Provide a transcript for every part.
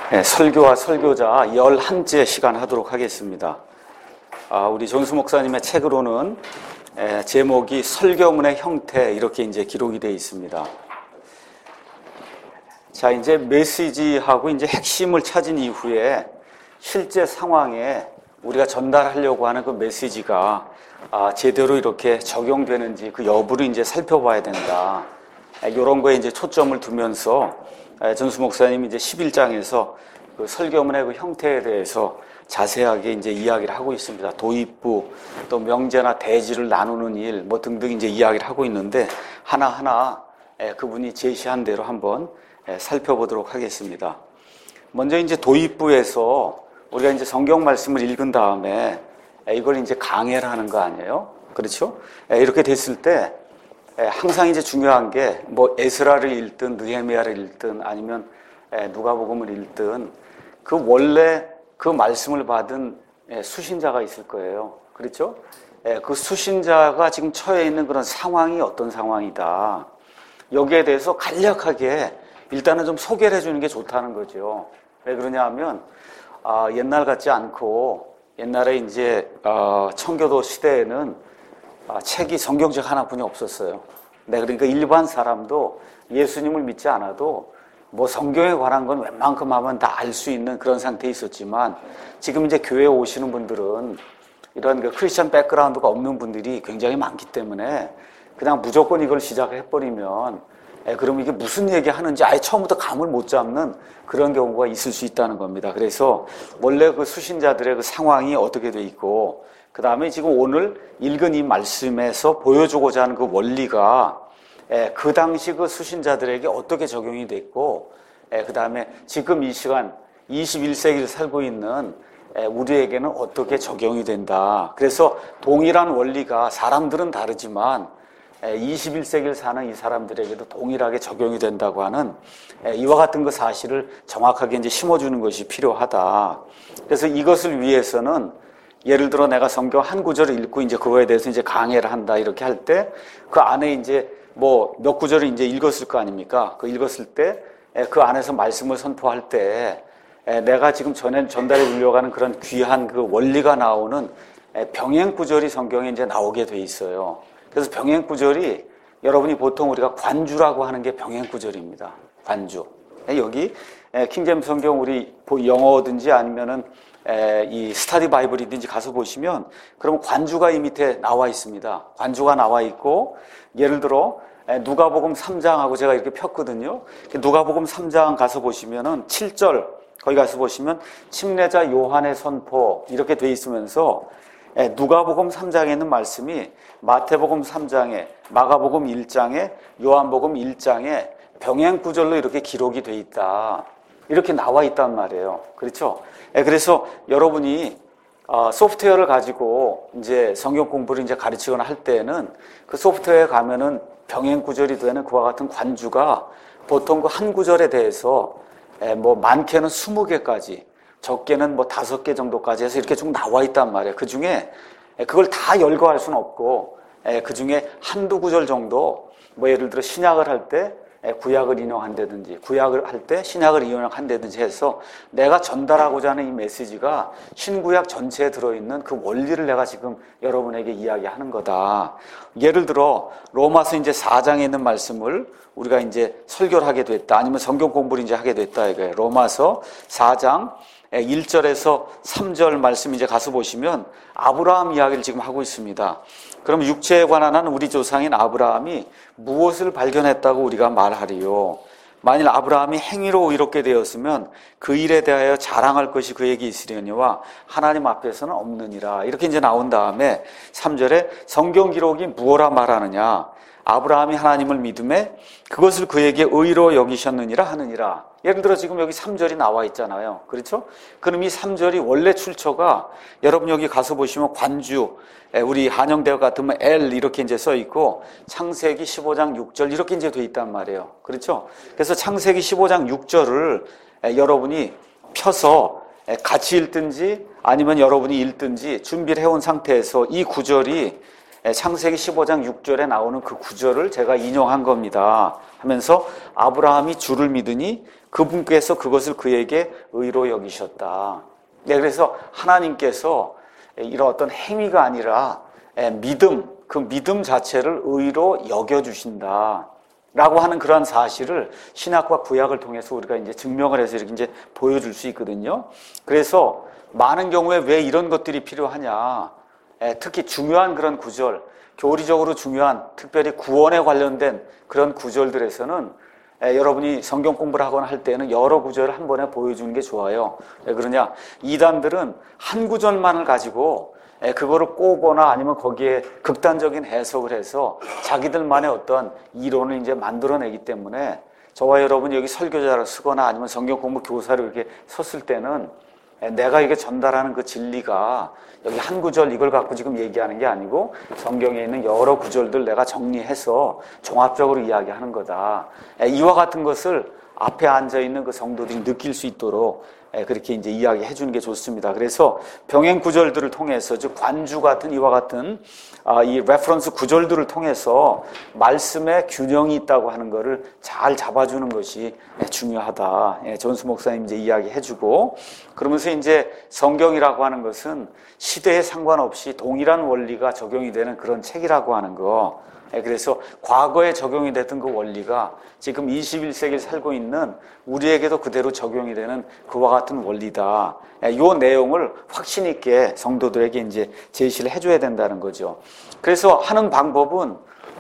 설교와 설교자 11째 시간 하도록 하겠습니다. 우리 존수 목사님의 책으로는 제목이 설교문의 형태 이렇게 이제 기록이 되어 있습니다. 자, 이제 메시지하고 이제 핵심을 찾은 이후에 실제 상황에 우리가 전달하려고 하는 그 메시지가 제대로 이렇게 적용되는지 그 여부를 이제 살펴봐야 된다. 이런 거에 이제 초점을 두면서 존수 목사님이 이제 11장에서 그 설교문의 그 형태에 대해서 자세하게 이제 이야기를 하고 있습니다. 도입부, 또 명제나 대지를 나누는 일, 뭐 등등 이제 이야기를 하고 있는데 하나하나 그분이 제시한 대로 한번 살펴보도록 하겠습니다. 먼저 이제 도입부에서 우리가 이제 성경 말씀을 읽은 다음에 이걸 이제 강해를 하는 거 아니에요? 그렇죠? 이렇게 됐을 때 항상 이제 중요한 게 뭐 에스라를 읽든 느헤미야를 읽든 아니면 누가복음을 읽든 그 원래 그 말씀을 받은 수신자가 있을 거예요. 그렇죠? 그 수신자가 지금 처해 있는 그런 상황이 어떤 상황이다. 여기에 대해서 간략하게 일단은 좀 소개를 해주는 게 좋다는 거죠. 왜 그러냐 하면 옛날 같지 않고 옛날에 이제 청교도 시대에는 책이 성경책 하나뿐이 없었어요. 네, 그러니까 일반 사람도 예수님을 믿지 않아도 뭐 성경에 관한 건 웬만큼 하면 다 알 수 있는 그런 상태에 있었지만 지금 이제 교회에 오시는 분들은 이런 그 크리스천 백그라운드가 없는 분들이 굉장히 많기 때문에 그냥 무조건 이걸 시작해버리면 그럼 이게 무슨 얘기 하는지 아예 처음부터 감을 못 잡는 그런 경우가 있을 수 있다는 겁니다. 그래서 원래 그 수신자들의 그 상황이 어떻게 돼 있고 그 다음에 지금 오늘 읽은 이 말씀에서 보여주고자 하는 그 원리가 그 당시 그 수신자들에게 어떻게 적용이 됐고 그 다음에 지금 이 시간 21세기를 살고 있는 우리에게는 어떻게 적용이 된다. 그래서 동일한 원리가 사람들은 다르지만 21세기를 사는 이 사람들에게도 동일하게 적용이 된다고 하는 이와 같은 그 사실을 정확하게 이제 심어주는 것이 필요하다. 그래서 이것을 위해서는 예를 들어 내가 성경 한 구절을 읽고 이제 그거에 대해서 이제 강해를 한다 이렇게 할 때 그 안에 이제 뭐 몇 구절을 이제 읽었을 거 아닙니까? 그 읽었을 때 그 안에서 말씀을 선포할 때 내가 지금 전달해 주려고 하는 그런 귀한 그 원리가 나오는 병행 구절이 성경에 이제 나오게 돼 있어요. 그래서 병행 구절이 여러분이 보통 우리가 관주라고 하는 게 병행 구절입니다. 관주. 여기 킹제임스 성경 우리 영어든지 아니면은 이 스터디 바이블이든지 가서 보시면 그러면 관주가 이 밑에 나와 있습니다. 관주가 나와 있고 예를 들어 누가복음 3장하고 제가 이렇게 폈거든요. 누가복음 3장 가서 보시면은 7절 거기 가서 보시면 침례자 요한의 선포 이렇게 돼 있으면서 누가복음 3장에 있는 말씀이 마태복음 3장에 마가복음 1장에 요한복음 1장에 병행 구절로 이렇게 기록이 돼 있다. 이렇게 나와 있단 말이에요. 그렇죠? 그래서 여러분이 소프트웨어를 가지고 이제 성경 공부를 이제 가르치거나 할 때에는 그 소프트웨어에 가면은 병행 구절이 되는 그와 같은 관주가 보통 그 한 구절에 대해서 뭐 많게는 20개까지 적게는 뭐 5개 정도까지 해서 이렇게 쭉 나와 있단 말이에요. 그 중에 그걸 다 열거할 수는 없고 그 중에 한두 구절 정도 뭐 예를 들어 신약을 할 때 구약을 인용한다든지 구약을 할 때 신약을 인용한다든지 해서 내가 전달하고자 하는 이 메시지가 신구약 전체에 들어있는 그 원리를 내가 지금 여러분에게 이야기하는 거다. 예를 들어 로마서 이제 4장에 있는 말씀을 우리가 이제 설교를 하게 됐다. 아니면 성경 공부를 이제 하게 됐다 이거예요. 로마서 4장 1절에서 3절 말씀 이제 가서 보시면 아브라함 이야기를 지금 하고 있습니다. 그럼 육체에 관한 한 우리 조상인 아브라함이 무엇을 발견했다고 우리가 말하리요? 만일 아브라함이 행위로 의롭게 되었으면 그 일에 대하여 자랑할 것이 그에게 있으려니와 하나님 앞에서는 없느니라. 이렇게 이제 나온 다음에 3절에 성경 기록이 무엇라 말하느냐? 아브라함이 하나님을 믿음에 그것을 그에게 의로 여기셨느니라 하느니라. 예를 들어 지금 여기 3절이 나와 있잖아요. 그렇죠? 그럼 이 3절이 원래 출처가 여러분 여기 가서 보시면 관주, 우리 한영대학 같으면 L 이렇게 이제 써 있고 창세기 15장 6절 이렇게 이제 돼 있단 말이에요. 그렇죠? 그래서 창세기 15장 6절을 여러분이 펴서 같이 읽든지 아니면 여러분이 읽든지 준비를 해온 상태에서 이 구절이 창세기 15장 6절에 나오는 그 구절을 제가 인용한 겁니다. 하면서 아브라함이 주를 믿으니 그분께서 그것을 그에게 의로 여기셨다. 네, 그래서 하나님께서 이런 어떤 행위가 아니라 믿음, 그 믿음 자체를 의로 여겨주신다. 라고 하는 그러한 사실을 신약과 구약을 통해서 우리가 이제 증명을 해서 이렇게 이제 보여줄 수 있거든요. 그래서 많은 경우에 왜 이런 것들이 필요하냐. 특히 중요한 그런 구절, 교리적으로 중요한, 특별히 구원에 관련된 그런 구절들에서는 여러분이 성경 공부를 하거나 할 때는 여러 구절을 한 번에 보여주는 게 좋아요. 왜 그러냐? 이단들은 한 구절만을 가지고 그거를 꼬거나 아니면 거기에 극단적인 해석을 해서 자기들만의 어떤 이론을 이제 만들어내기 때문에 저와 여러분이 여기 설교자를 쓰거나 아니면 성경 공부 교사로 이렇게 섰을 때는 내가 이게 전달하는 그 진리가 여기 한 구절 이걸 갖고 지금 얘기하는 게 아니고 성경에 있는 여러 구절들 내가 정리해서 종합적으로 이야기하는 거다. 이와 같은 것을 앞에 앉아있는 그 성도들이 느낄 수 있도록 그렇게 이제 이야기해 주는 게 좋습니다. 그래서 병행 구절들을 통해서, 즉 관주 같은 이와 같은 이 레퍼런스 구절들을 통해서 말씀에 균형이 있다고 하는 것을 잘 잡아주는 것이 중요하다. 존스 목사님 이제 이야기해 주고, 그러면서 이제 성경이라고 하는 것은 시대에 상관없이 동일한 원리가 적용이 되는 그런 책이라고 하는 거. 그래서 과거에 적용이 됐던 그 원리가 지금 21세기를 살고 있는 우리에게도 그대로 적용이 되는 그와 같은 원리다. 이 내용을 확신 있게 성도들에게 이제 제시를 해줘야 된다는 거죠. 그래서 하는 방법은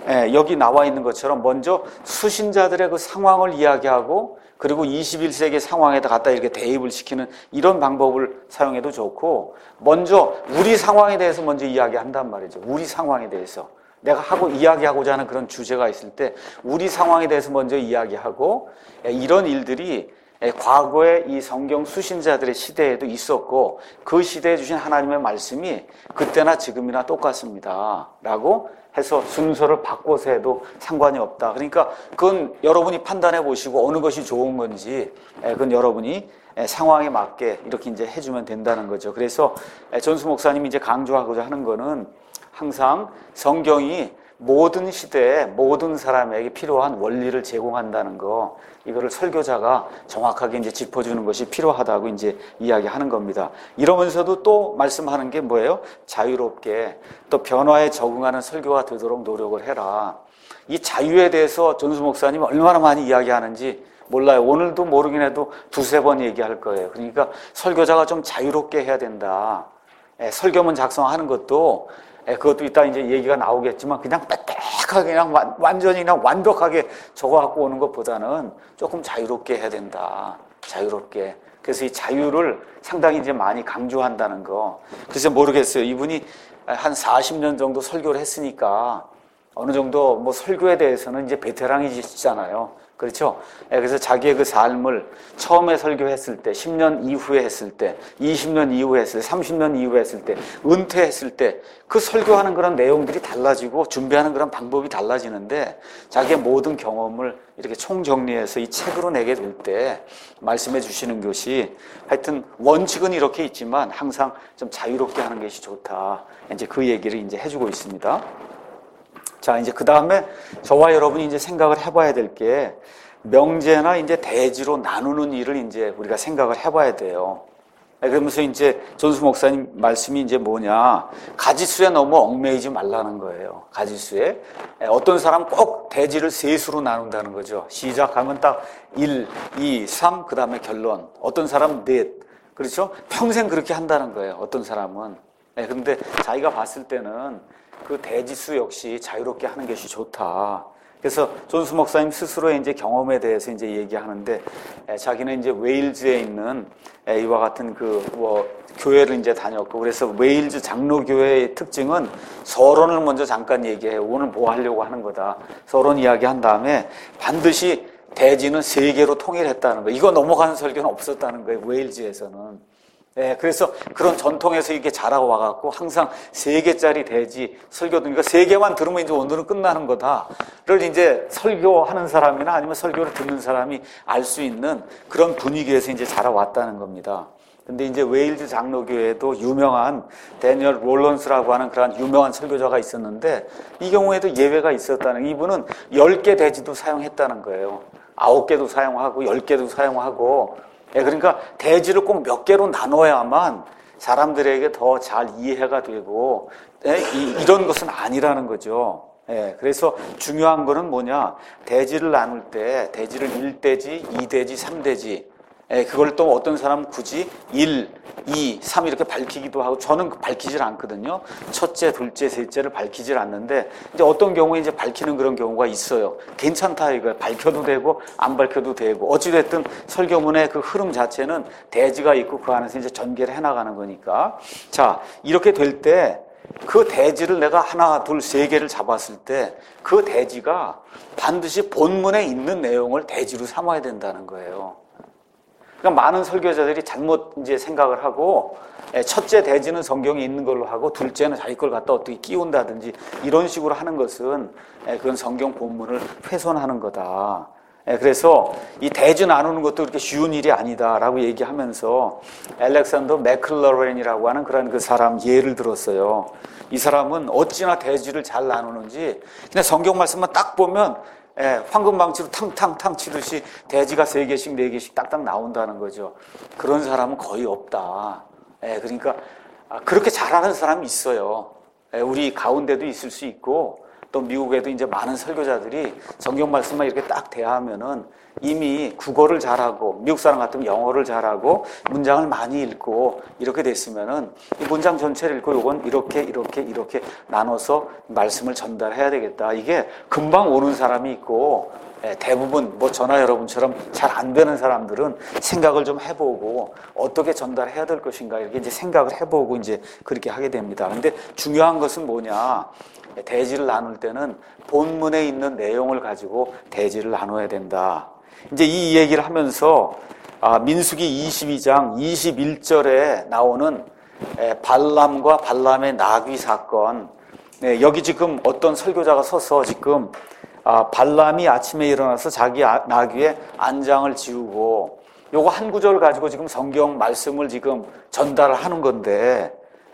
여기 나와 있는 것처럼 먼저 수신자들의 그 상황을 이야기하고 그리고 21세기 상황에다 갖다 이렇게 대입을 시키는 이런 방법을 사용해도 좋고, 먼저 우리 상황에 대해서 먼저 이야기한단 말이죠. 우리 상황에 대해서. 내가 이야기하고자 하는 그런 주제가 있을 때 우리 상황에 대해서 먼저 이야기하고, 이런 일들이 과거에 이 성경 수신자들의 시대에도 있었고 그 시대에 주신 하나님의 말씀이 그때나 지금이나 똑같습니다 라고 해서 순서를 바꿔서 해도 상관이 없다. 그러니까 그건 여러분이 판단해 보시고 어느 것이 좋은 건지 그건 여러분이 상황에 맞게 이렇게 이제 해주면 된다는 거죠. 그래서 존스 목사님이 이제 강조하고자 하는 거는 항상 성경이 모든 시대에 모든 사람에게 필요한 원리를 제공한다는 거, 이거를 설교자가 정확하게 이제 짚어주는 것이 필요하다고 이제 이야기하는 겁니다. 이러면서도 또 말씀하는 게 뭐예요? 자유롭게 또 변화에 적응하는 설교가 되도록 노력을 해라. 이 자유에 대해서 존스 목사님이 얼마나 많이 이야기하는지 몰라요. 오늘도 모르긴 해도 두세 번 얘기할 거예요. 그러니까 설교자가 좀 자유롭게 해야 된다. 설교문 작성하는 것도 그것도 이따 이제 얘기가 나오겠지만 그냥 빽빽하게 그냥 완전히 그냥 완벽하게 적어 갖고 오는 것보다는 조금 자유롭게 해야 된다. 자유롭게. 그래서 이 자유를 상당히 이제 많이 강조한다는 거. 그래서 모르겠어요. 이분이 한 40년 정도 설교를 했으니까 어느 정도 뭐 설교에 대해서는 이제 베테랑이시잖아요. 그렇죠? 그래서 자기의 그 삶을 처음에 설교했을 때, 10년 이후에 했을 때, 20년 이후에 했을 때, 30년 이후에 했을 때, 은퇴했을 때, 그 설교하는 그런 내용들이 달라지고 준비하는 그런 방법이 달라지는데 자기의 모든 경험을 이렇게 총정리해서 이 책으로 내게 될 때 말씀해 주시는 것이 하여튼 원칙은 이렇게 있지만 항상 좀 자유롭게 하는 것이 좋다. 이제 그 얘기를 이제 해주고 있습니다. 자, 이제 그 다음에 저와 여러분이 이제 생각을 해봐야 될 게 명제나 이제 대지로 나누는 일을 이제 우리가 생각을 해봐야 돼요. 그러면서 이제 존스 목사님 말씀이 이제 뭐냐. 가지수에 너무 얽매이지 말라는 거예요. 가지수에. 어떤 사람 꼭 대지를 세수로 나눈다는 거죠. 시작하면 딱 1, 2, 3, 그 다음에 결론. 어떤 사람은 넷. 그렇죠? 평생 그렇게 한다는 거예요. 어떤 사람은. 그런데 자기가 봤을 때는 그 대지수 역시 자유롭게 하는 것이 좋다. 그래서 존스 목사님 스스로의 이제 경험에 대해서 이제 얘기하는데, 자기는 이제 웨일즈에 있는 이와 같은 교회를 이제 다녔고, 그래서 웨일즈 장로교회의 특징은 서론을 먼저 잠깐 얘기해요. 오늘 뭐 하려고 하는 거다. 서론 이야기한 다음에 반드시 대지는 3개로 통일했다는 거예요. 이거 넘어가는 설교는 없었다는 거예요. 웨일즈에서는. 그래서 그런 전통에서 이렇게 자라고 와갖고 항상 3개짜리 대지 설교, 그러니까 3개만 들으면 이제 오늘은 끝나는 거다를 이제 설교하는 사람이나 아니면 설교를 듣는 사람이 알 수 있는 그런 분위기에서 이제 자라왔다는 겁니다. 근데 이제 웨일즈 장로교회에도 유명한 데니얼 롤런스라고 하는 그런 유명한 설교자가 있었는데 이 경우에도 예외가 있었다는, 이분은 10개 대지도 사용했다는 거예요. 9개도 사용하고 10개도 사용하고. 그러니까 대지를 꼭 몇 개로 나눠야만 사람들에게 더 잘 이해가 되고 이런 것은 아니라는 거죠. 그래서 중요한 거는 뭐냐, 대지를 나눌 때 대지를 1대지, 2대지, 3대지, 그걸 또 어떤 사람은 굳이 1, 2, 3 이렇게 밝히기도 하고, 저는 밝히질 않거든요. 첫째, 둘째, 셋째를 밝히질 않는데, 이제 어떤 경우에 이제 밝히는 그런 경우가 있어요. 괜찮다 이거예요. 밝혀도 되고 안 밝혀도 되고, 어찌됐든 설교문의 그 흐름 자체는 대지가 있고 그 안에서 이제 전개를 해나가는 거니까. 자, 이렇게 될 때 그 대지를 내가 하나, 둘, 세 개를 잡았을 때 그 대지가 반드시 본문에 있는 내용을 대지로 삼아야 된다는 거예요. 그러니까 많은 설교자들이 잘못 이제 생각을 하고, 첫째 대지는 성경에 있는 걸로 하고 둘째는 자기 걸 갖다 어떻게 끼운다든지 이런 식으로 하는 것은 그건 성경 본문을 훼손하는 거다. 그래서 이 대지 나누는 것도 그렇게 쉬운 일이 아니다라고 얘기하면서 알렉산더 맥클러렌이라고 하는 그런 그 사람 예를 들었어요. 이 사람은 어찌나 대지를 잘 나누는지 그냥 성경 말씀만 딱 보면 황금망치로 탕탕탕 치듯이 대지가 3개씩 4개씩 딱딱 나온다는 거죠. 그런 사람은 거의 없다. 그러니까 그렇게 잘하는 사람이 있어요. 우리 가운데도 있을 수 있고, 또 미국에도 이제 많은 설교자들이 성경 말씀만 이렇게 딱 대하면은 이미 국어를 잘하고, 미국 사람 같으면 영어를 잘하고 문장을 많이 읽고 이렇게 됐으면은 이 문장 전체를 읽고 요건 이렇게 나눠서 말씀을 전달해야 되겠다. 이게 금방 오는 사람이 있고, 대부분 뭐 저나 여러분처럼 잘 안 되는 사람들은 생각을 좀 해보고 어떻게 전달해야 될 것인가 이렇게 이제 생각을 해보고 이제 그렇게 하게 됩니다. 근데 중요한 것은 뭐냐? 대지를 나눌 때는 본문에 있는 내용을 가지고 대지를 나눠야 된다. 이제 이 얘기를 하면서 민수기 22장 21절에 나오는 발람과 발람의 나귀 사건, 여기 지금 어떤 설교자가 서서 지금 발람이 아침에 일어나서 자기 나귀의 안장을 지우고, 요거 한 구절 가지고 지금 성경 말씀을 지금 전달을 하는 건데,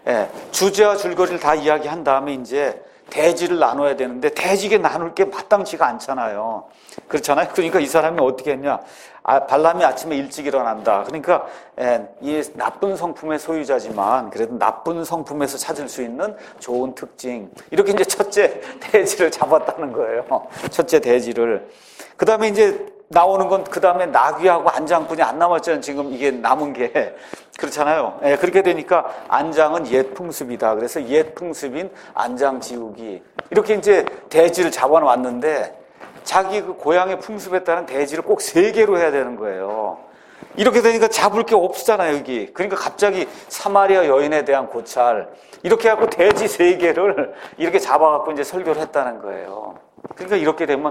주제와 줄거리를 다 이야기한 다음에 이제 대지를 나눠야 되는데 대지게 나눌 게 마땅치가 않잖아요. 그렇잖아요. 그러니까 이 사람이 어떻게 했냐? 발람이 아침에 일찍 일어난다. 그러니까 이 나쁜 성품의 소유자지만 그래도 나쁜 성품에서 찾을 수 있는 좋은 특징, 이렇게 이제 첫째 대지를 잡았다는 거예요. 첫째 대지를. 그 다음에 이제 나오는 건 그 다음에 나귀하고 안장뿐이 안 남았잖아요. 지금 이게 남은 게. 그렇잖아요. 그렇게 되니까 안장은 옛 풍습이다. 그래서 옛 풍습인 안장 지우기. 이렇게 이제 대지를 잡아놨는데 자기 그 고향의 풍습에 따른 대지를 꼭 3개로 해야 되는 거예요. 이렇게 되니까 잡을 게 없잖아요, 여기. 그러니까 갑자기 사마리아 여인에 대한 고찰. 이렇게 해갖고 대지 3개를 이렇게 잡아갖고 이제 설교를 했다는 거예요. 그러니까 이렇게 되면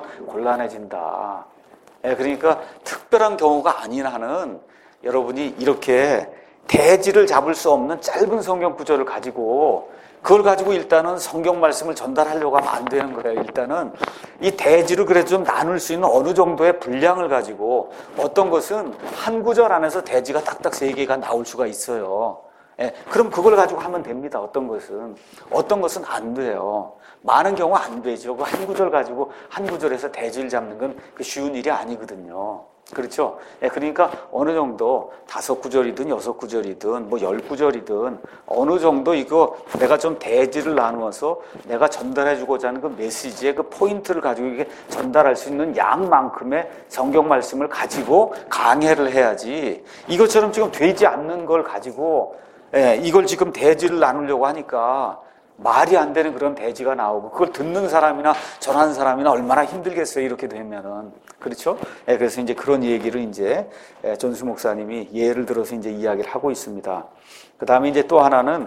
곤란해진다. 그러니까 특별한 경우가 아닌 한은 여러분이 이렇게 대지를 잡을 수 없는 짧은 성경 구절을 가지고 그걸 가지고 일단은 성경 말씀을 전달하려고 하면 안 되는 거예요. 일단은 이 대지를 그래도 좀 나눌 수 있는 어느 정도의 분량을 가지고, 어떤 것은 한 구절 안에서 대지가 딱딱 3개가 나올 수가 있어요. 그럼 그걸 가지고 하면 됩니다. 어떤 것은 안 돼요. 많은 경우 안 되죠. 그 한 구절 가지고 한 구절에서 대지를 잡는 건 쉬운 일이 아니거든요. 그렇죠? 그러니까 어느 정도 5구절이든 6구절이든 뭐 10구절이든 어느 정도 이거 내가 좀 대지를 나누어서 내가 전달해주고자 하는 그 메시지의 그 포인트를 가지고 이게 전달할 수 있는 양만큼의 성경 말씀을 가지고 강해를 해야지, 이것처럼 지금 되지 않는 걸 가지고 이걸 지금 대지를 나누려고 하니까 말이 안 되는 그런 대지가 나오고, 그걸 듣는 사람이나 전하는 사람이나 얼마나 힘들겠어요, 이렇게 되면은. 그렇죠? 그래서 이제 그런 얘기를 이제 존수 목사님이 예를 들어서 이제 이야기를 하고 있습니다. 그 다음에 이제 또 하나는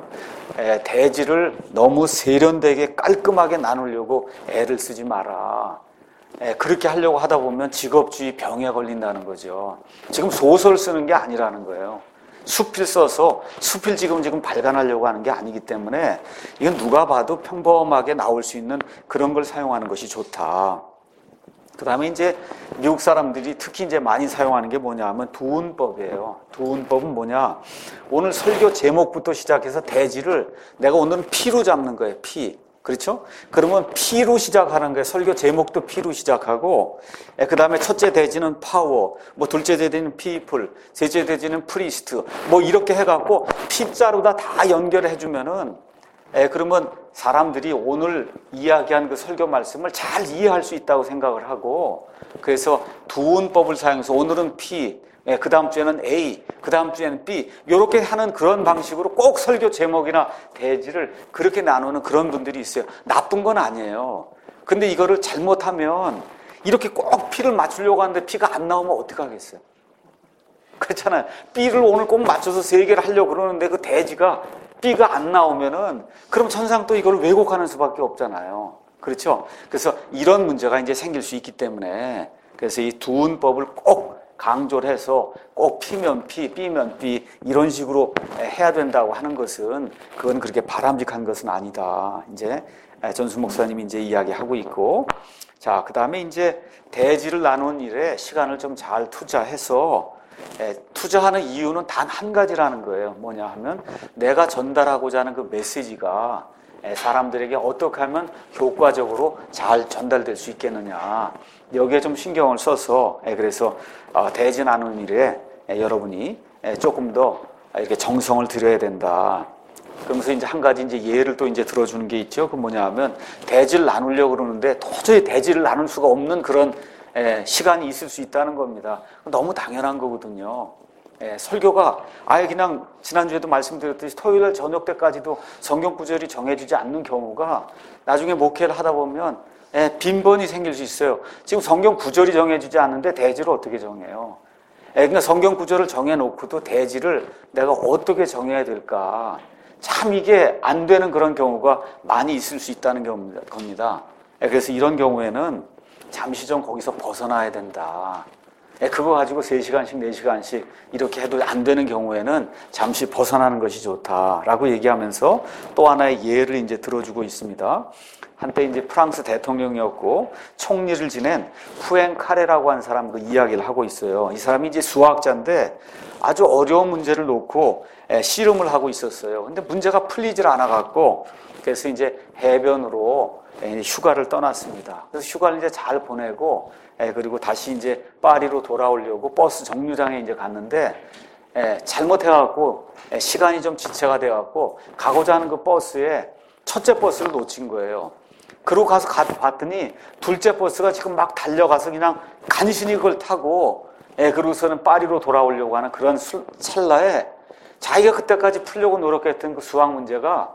대지를 너무 세련되게 깔끔하게 나누려고 애를 쓰지 마라. 그렇게 하려고 하다 보면 직업주의 병에 걸린다는 거죠. 지금 소설 쓰는 게 아니라는 거예요. 수필 써서 수필 지금 발간하려고 하는 게 아니기 때문에 이건 누가 봐도 평범하게 나올 수 있는 그런 걸 사용하는 것이 좋다. 그 다음에 이제 미국 사람들이 특히 이제 많이 사용하는 게 뭐냐 하면 두운법이에요. 두운법은 뭐냐? 오늘 설교 제목부터 시작해서 대지를 내가 오늘은 피로 잡는 거예요. 피. 그렇죠? 그러면 P로 시작하는 거예요. 설교 제목도 P로 시작하고, 그 다음에 첫째 대지는 파워, 뭐 둘째 대지는 people, 셋째 대지는 priest, 뭐 이렇게 해갖고 P자로 다 연결을 해주면은, 그러면 사람들이 오늘 이야기한 그 설교 말씀을 잘 이해할 수 있다고 생각을 하고, 그래서 두운법을 사용해서 오늘은 P, 그 다음 주에는 A, 그 다음 주에는 B, 이렇게 하는 그런 방식으로 꼭 설교 제목이나 대지를 그렇게 나누는 그런 분들이 있어요. 나쁜 건 아니에요. 근데 이거를 잘못하면 이렇게 꼭 P를 맞추려고 하는데 P가 안 나오면 어떡하겠어요? 그렇잖아요. B를 오늘 꼭 맞춰서 3개를 하려고 그러는데 그 대지가 B가 안 나오면은 그럼 천상 또 이걸 왜곡하는 수밖에 없잖아요. 그렇죠? 그래서 이런 문제가 이제 생길 수 있기 때문에 그래서 이 두운법을 꼭 강조를 해서 꼭 P면 P, B면 B 이런 식으로 해야 된다고 하는 것은 그건 그렇게 바람직한 것은 아니다. 이제 전수 목사님이 이제 이야기하고 있고, 자, 그 다음에 이제 대지를 나누는 일에 시간을 좀 잘 투자해서 투자하는 이유는 단 한 가지라는 거예요. 뭐냐 하면 내가 전달하고자 하는 그 메시지가 사람들에게 어떻게 하면 효과적으로 잘 전달될 수 있겠느냐. 여기에 좀 신경을 써서 그래서 대지 나누는 일에 여러분이 조금 더 이렇게 정성을 들여야 된다. 그러면서 이제 한 가지 이제 예를 또 이제 들어주는 게 있죠. 그 뭐냐 하면 대지를 나누려고 그러는데 도저히 대지를 나눌 수가 없는 그런 시간이 있을 수 있다는 겁니다. 너무 당연한 거거든요. 설교가 아예 그냥 지난주에도 말씀드렸듯이 토요일 저녁 때까지도 성경 구절이 정해지지 않는 경우가 나중에 목회를 하다 보면 빈번히 생길 수 있어요. 지금 성경 구절이 정해지지 않는데 대지를 어떻게 정해요? 그러니까 성경 구절을 정해놓고도 대지를 내가 어떻게 정해야 될까? 참 이게 안 되는 그런 경우가 많이 있을 수 있다는 겁니다. 그래서 이런 경우에는 잠시 좀 거기서 벗어나야 된다. 그거 가지고 3시간씩, 4시간씩 이렇게 해도 안 되는 경우에는 잠시 벗어나는 것이 좋다라고 얘기하면서 또 하나의 예를 이제 들어주고 있습니다. 한때 이제 프랑스 대통령이었고 총리를 지낸 푸엥카레라고 하는 사람 그 이야기를 하고 있어요. 이 사람이 이제 수학자인데 아주 어려운 문제를 놓고 씨름을 하고 있었어요. 근데 문제가 풀리질 않아갖고 그래서 이제 해변으로 휴가를 떠났습니다. 그래서 휴가를 이제 잘 보내고 그리고 다시 이제 파리로 돌아오려고 버스 정류장에 이제 갔는데 잘못해갖고 시간이 좀 지체가 돼갖고 가고자 하는 그 버스에 첫째 버스를 놓친 거예요. 그러고 가서 봤더니 둘째 버스가 지금 막 달려가서 그냥 간신히 그걸 타고 그러고서는 파리로 돌아오려고 하는 그런 찰나에 자기가 그때까지 풀려고 노력했던 그 수학 문제가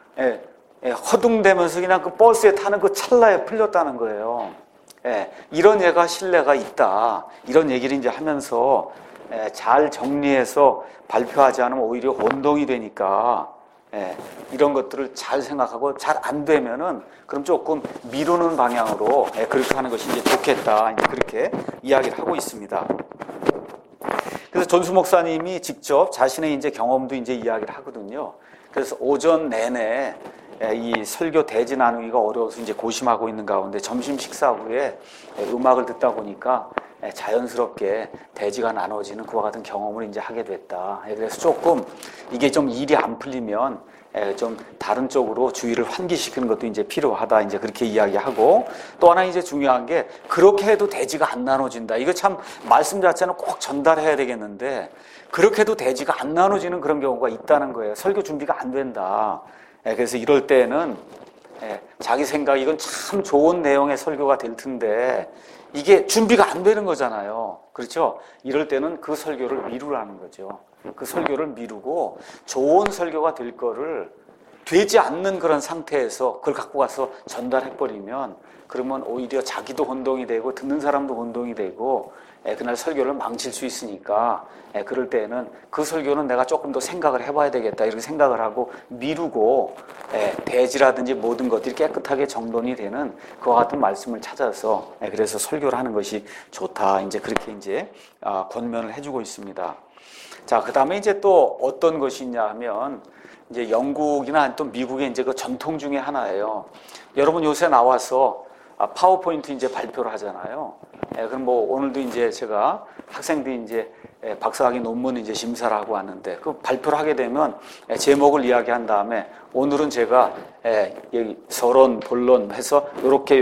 허둥대면서 그냥 그 버스에 타는 그 찰나에 풀렸다는 거예요. 이런 예가 신뢰가 있다. 이런 얘기를 이제 하면서 잘 정리해서 발표하지 않으면 오히려 혼동이 되니까 이런 것들을 잘 생각하고 잘 안 되면은 그럼 조금 미루는 방향으로 그렇게 하는 것이 이제 좋겠다. 이제 그렇게 이야기를 하고 있습니다. 그래서 전수 목사님이 직접 자신의 이제 경험도 이제 이야기를 하거든요. 그래서 오전 내내 이 설교 대지 나누기가 어려워서 이제 고심하고 있는 가운데 점심 식사 후에 음악을 듣다 보니까 자연스럽게 대지가 나눠지는 그와 같은 경험을 이제 하게 됐다. 그래서 조금 이게 좀 일이 안 풀리면 좀 다른 쪽으로 주의를 환기시키는 것도 이제 필요하다. 이제 그렇게 이야기하고 또 하나 이제 중요한 게 그렇게 해도 대지가 안 나눠진다. 이거 참 말씀 자체는 꼭 전달해야 되겠는데 그렇게 해도 대지가 안 나눠지는 그런 경우가 있다는 거예요. 설교 준비가 안 된다. 그래서 이럴 때는 자기 생각 이건 참 좋은 내용의 설교가 될 텐데 이게 준비가 안 되는 거잖아요. 그렇죠? 이럴 때는 그 설교를 미루라는 거죠. 그 설교를 미루고 좋은 설교가 될 거를 되지 않는 그런 상태에서 그걸 갖고 가서 전달해버리면 그러면 오히려 자기도 혼동이 되고 듣는 사람도 혼동이 되고 그날 설교를 망칠 수 있으니까 그럴 때는 그 설교는 내가 조금 더 생각을 해봐야 되겠다 이렇게 생각을 하고 미루고 대지라든지 모든 것들이 깨끗하게 정돈이 되는 그와 같은 말씀을 찾아서 그래서 설교를 하는 것이 좋다 이제 그렇게 이제 권면을 해주고 있습니다. 자, 그 다음에 이제 또 어떤 것이 있냐 하면 이제 영국이나 또 미국의 이제 그 전통 중에 하나예요. 여러분 요새 나와서 파워포인트 이제 발표를 하잖아요. 그럼 뭐 오늘도 이제 제가 학생들이 이제 박사학위 논문 이제 심사를 하고 왔는데 그 발표를 하게 되면 제목을 이야기한 다음에 오늘은 제가 여기 서론, 본론 해서 요렇게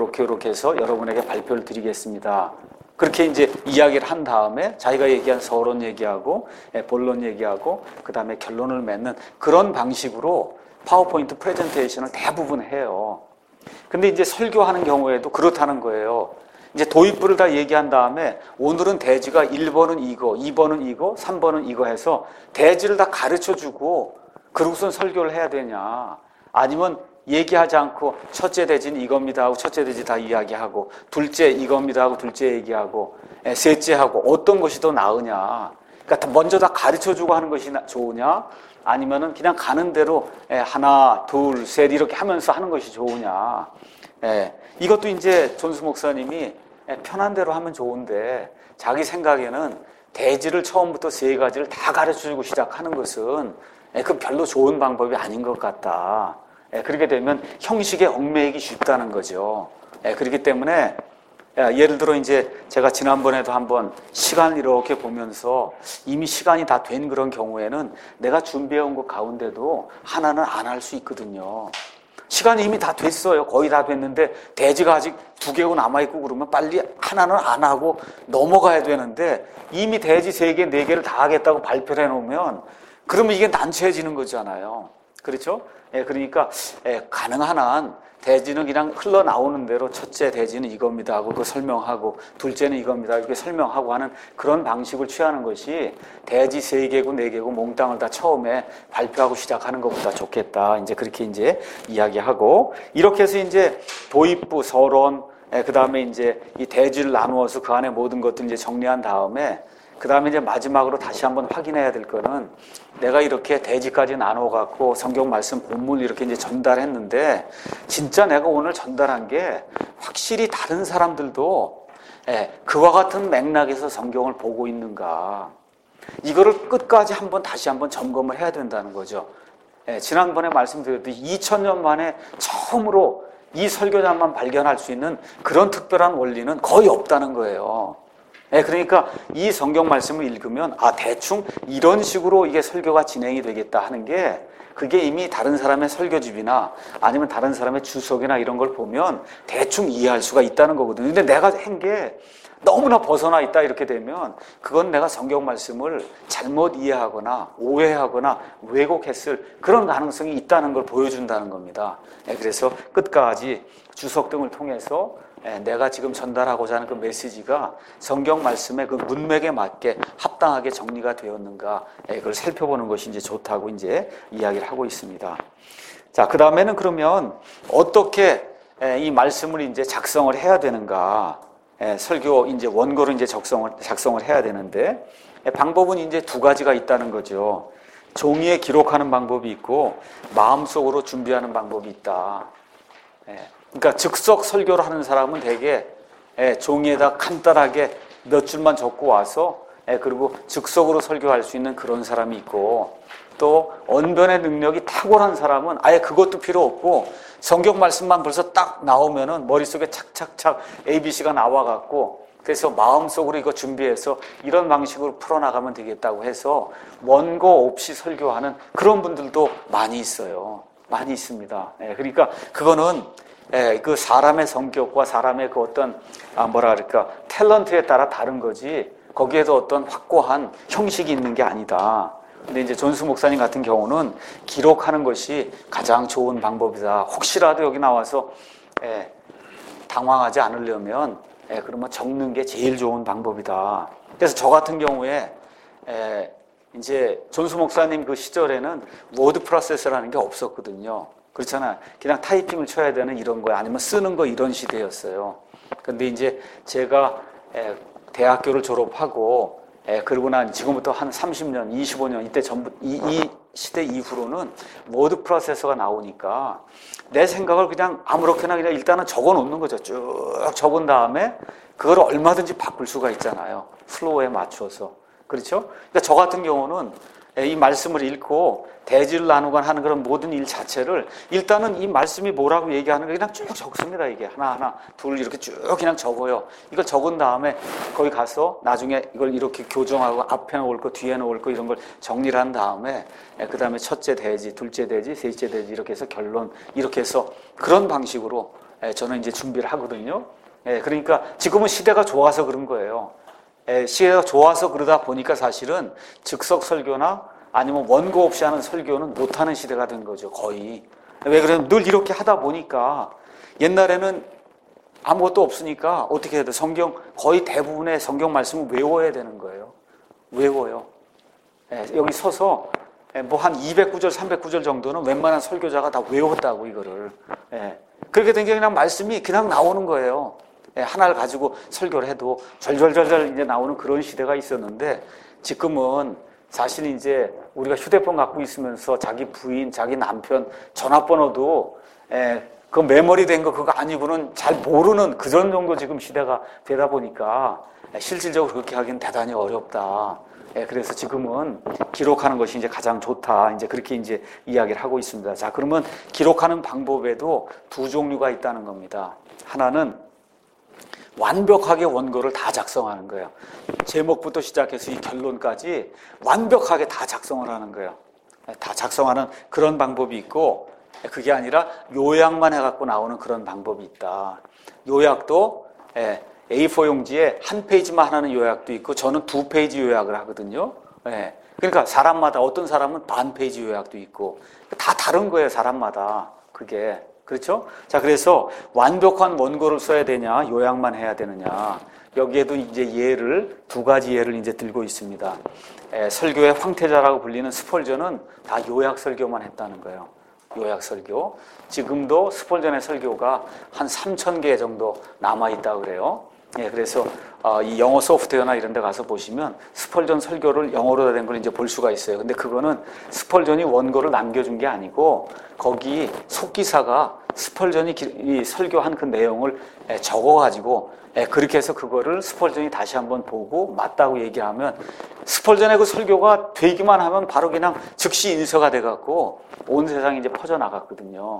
해서 여러분에게 발표를 드리겠습니다. 그렇게 이제 이야기를 한 다음에 자기가 얘기한 서론 얘기하고 본론 얘기하고 그 다음에 결론을 맺는 그런 방식으로 파워포인트 프레젠테이션을 대부분 해요. 근데 이제 설교하는 경우에도 그렇다는 거예요. 이제 도입부를 다 얘기한 다음에 오늘은 대지가 1번은 이거, 2번은 이거, 3번은 이거 해서 대지를 다 가르쳐주고 그러고선 설교를 해야 되냐. 아니면 얘기하지 않고 첫째 대지는 이겁니다 하고 첫째 대지 다 이야기하고 둘째 이겁니다 하고 둘째 얘기하고 셋째 하고 어떤 것이 더 나으냐. 그러니까 먼저 다 가르쳐주고 하는 것이 좋으냐. 아니면은 그냥 가는 대로 하나, 둘, 셋 이렇게 하면서 하는 것이 좋으냐. 이것도 이제 존수 목사님이 편한 대로 하면 좋은데 자기 생각에는 대지를 처음부터 세 가지를 다 가르쳐주고 시작하는 것은 그 별로 좋은 방법이 아닌 것 같다. 그렇게 되면 형식에 얽매이기 쉽다는 거죠. 그렇기 때문에 예를 들어 이제 제가 지난번에도 한번 시간을 이렇게 보면서 이미 시간이 다 된 그런 경우에는 내가 준비해온 것 가운데도 하나는 안 할 수 있거든요. 시간이 이미 다 됐어요. 거의 다 됐는데 대지가 아직 2개고 남아있고 그러면 빨리 하나는 안 하고 넘어가야 되는데 이미 대지 3개, 4개를 다 하겠다고 발표를 해놓으면 그러면 이게 난처해지는 거잖아요. 그렇죠? 그러니까 가능한 한 대지는 그냥 흘러나오는 대로 첫째 대지는 이겁니다 하고 그 설명하고 둘째는 이겁니다 이렇게 설명하고 하는 그런 방식을 취하는 것이 대지 3개고 4개고 몽땅을 다 처음에 발표하고 시작하는 것보다 좋겠다. 이제 그렇게 이제 이야기하고 이렇게 해서 이제 도입부, 서론, 그 다음에 이제 이 대지를 나누어서 그 안에 모든 것들 이제 정리한 다음에 그 다음에 이제 마지막으로 다시 한번 확인해야 될 거는 내가 이렇게 대지까지 나눠갖고 성경 말씀 본문 이렇게 이제 전달했는데 진짜 내가 오늘 전달한 게 확실히 다른 사람들도 그와 같은 맥락에서 성경을 보고 있는가. 이거를 끝까지 다시 한번 점검을 해야 된다는 거죠. 지난번에 말씀드렸듯이 2000년 만에 처음으로 이 설교자만 발견할 수 있는 그런 특별한 원리는 거의 없다는 거예요. 그러니까 이 성경 말씀을 읽으면 대충 이런 식으로 이게 설교가 진행이 되겠다 하는 게 그게 이미 다른 사람의 설교집이나 아니면 다른 사람의 주석이나 이런 걸 보면 대충 이해할 수가 있다는 거거든요. 근데 내가 한 게 너무나 벗어나 있다 이렇게 되면 그건 내가 성경 말씀을 잘못 이해하거나 오해하거나 왜곡했을 그런 가능성이 있다는 걸 보여준다는 겁니다. 그래서 끝까지 주석 등을 통해서 내가 지금 전달하고자 하는 그 메시지가 성경 말씀의 그 문맥에 맞게 합당하게 정리가 되었는가, 그걸 살펴보는 것이 이제 좋다고 이제 이야기를 하고 있습니다. 자, 그 다음에는 그러면 어떻게 이 말씀을 이제 작성을 해야 되는가? 설교 이제 원고를 이제 작성을 해야 되는데 방법은 이제 2가지가 있다는 거죠. 종이에 기록하는 방법이 있고 마음속으로 준비하는 방법이 있다. 그러니까 즉석 설교를 하는 사람은 대개 종이에다 간단하게 몇 줄만 적고 와서 그리고 즉석으로 설교할 수 있는 그런 사람이 있고 또 언변의 능력이 탁월한 사람은 아예 그것도 필요 없고 성경 말씀만 벌써 딱 나오면은 머릿속에 착착착 ABC가 나와갖고 그래서 마음속으로 이거 준비해서 이런 방식으로 풀어나가면 되겠다고 해서 원고 없이 설교하는 그런 분들도 많이 있어요. 많이 있습니다. 그러니까 그거는 그 사람의 성격과 사람의 그 어떤 탤런트에 따라 다른 거지 거기에도 어떤 확고한 형식이 있는 게 아니다. 근데 이제 존수 목사님 같은 경우는 기록하는 것이 가장 좋은 방법이다. 혹시라도 여기 나와서 당황하지 않으려면 그러면 적는 게 제일 좋은 방법이다. 그래서 저 같은 경우에 이제 존수 목사님 그 시절에는 워드 프로세서라는 게 없었거든요. 그렇잖아요. 그냥 타이핑을 쳐야 되는 이런 거야. 아니면 쓰는 거 이런 시대였어요. 근데 이제 제가 대학교를 졸업하고 그러고 난 지금부터 한 30년, 25년 이때 전부 이 시대 이후로는 워드 프로세서가 나오니까 내 생각을 그냥 아무렇게나 그냥 일단은 적어 놓는 거죠. 쭉 적은 다음에 그걸 얼마든지 바꿀 수가 있잖아요. 플로우에 맞춰서. 그렇죠? 그러니까 저 같은 경우는 이 말씀을 읽고 대지를 나누거나 하는 그런 모든 일 자체를 일단은 이 말씀이 뭐라고 얘기하는 거 그냥 쭉 적습니다. 이게 하나하나 둘 이렇게 쭉 그냥 적어요. 이걸 적은 다음에 거기 가서 나중에 이걸 이렇게 교정하고 앞에 놓을 거 뒤에 놓을 거 이런 걸 정리를 한 다음에 그 다음에 첫째 대지, 둘째 대지, 셋째 대지 이렇게 해서 결론 이렇게 해서 그런 방식으로 저는 이제 준비를 하거든요. 그러니까 지금은 시대가 좋아서 그런 거예요. 시대가 좋아서 그러다 보니까 사실은 즉석 설교나 아니면 원고 없이 하는 설교는 못하는 시대가 된 거죠, 거의. 왜 그러냐면 늘 이렇게 하다 보니까 옛날에는 아무것도 없으니까 어떻게 해야 돼? 성경, 거의 대부분의 성경 말씀을 외워야 되는 거예요. 외워요. 여기 서서 뭐 한 200구절, 300구절 정도는 웬만한 설교자가 다 외웠다고, 이거를. 그렇게 된 게 그냥 말씀이 그냥 나오는 거예요. 하나를 가지고 설교를 해도 절절절절 이제 나오는 그런 시대가 있었는데 지금은 사실 이제 우리가 휴대폰 갖고 있으면서 자기 부인, 자기 남편 전화번호도 그 메모리 된 거 그거 아니고는 잘 모르는 그런 정도 지금 시대가 되다 보니까 실질적으로 그렇게 하기는 대단히 어렵다. 그래서 지금은 기록하는 것이 이제 가장 좋다. 이제 그렇게 이제 이야기를 하고 있습니다. 자, 그러면 기록하는 방법에도 두 종류가 있다는 겁니다. 하나는 완벽하게 원고를 다 작성하는 거예요. 제목부터 시작해서 이 결론까지 완벽하게 다 작성을 하는 거예요. 다 작성하는 그런 방법이 있고, 그게 아니라 요약만 해갖고 나오는 그런 방법이 있다. 요약도 A4 용지에 한 페이지만 하는 요약도 있고, 저는 2페이지 요약을 하거든요. 그러니까 사람마다, 어떤 사람은 반 페이지 요약도 있고, 다 다른 거예요, 사람마다. 그게. 그렇죠? 자, 그래서 완벽한 원고를 써야 되냐, 요약만 해야 되느냐. 여기에도 이제 예를, 두 가지 예를 이제 들고 있습니다. 설교의 황태자라고 불리는 스펄전은 다 요약 설교만 했다는 거예요. 요약 설교. 지금도 스펄전의 설교가 한 3,000개 정도 남아있다고 그래요. 그래서 이 영어 소프트웨어나 이런 데 가서 보시면 스펄전 설교를 영어로 된 걸 이제 볼 수가 있어요. 근데 그거는 스펄전이 원고를 남겨준 게 아니고 거기 속기사가 스펄전이 이 설교한 그 내용을 적어가지고 그렇게 해서 그거를 스펄전이 다시 한번 보고 맞다고 얘기하면 스펄전의 그 설교가 되기만 하면 바로 그냥 즉시 인쇄가 돼갖고 온 세상에 이제 퍼져나갔거든요.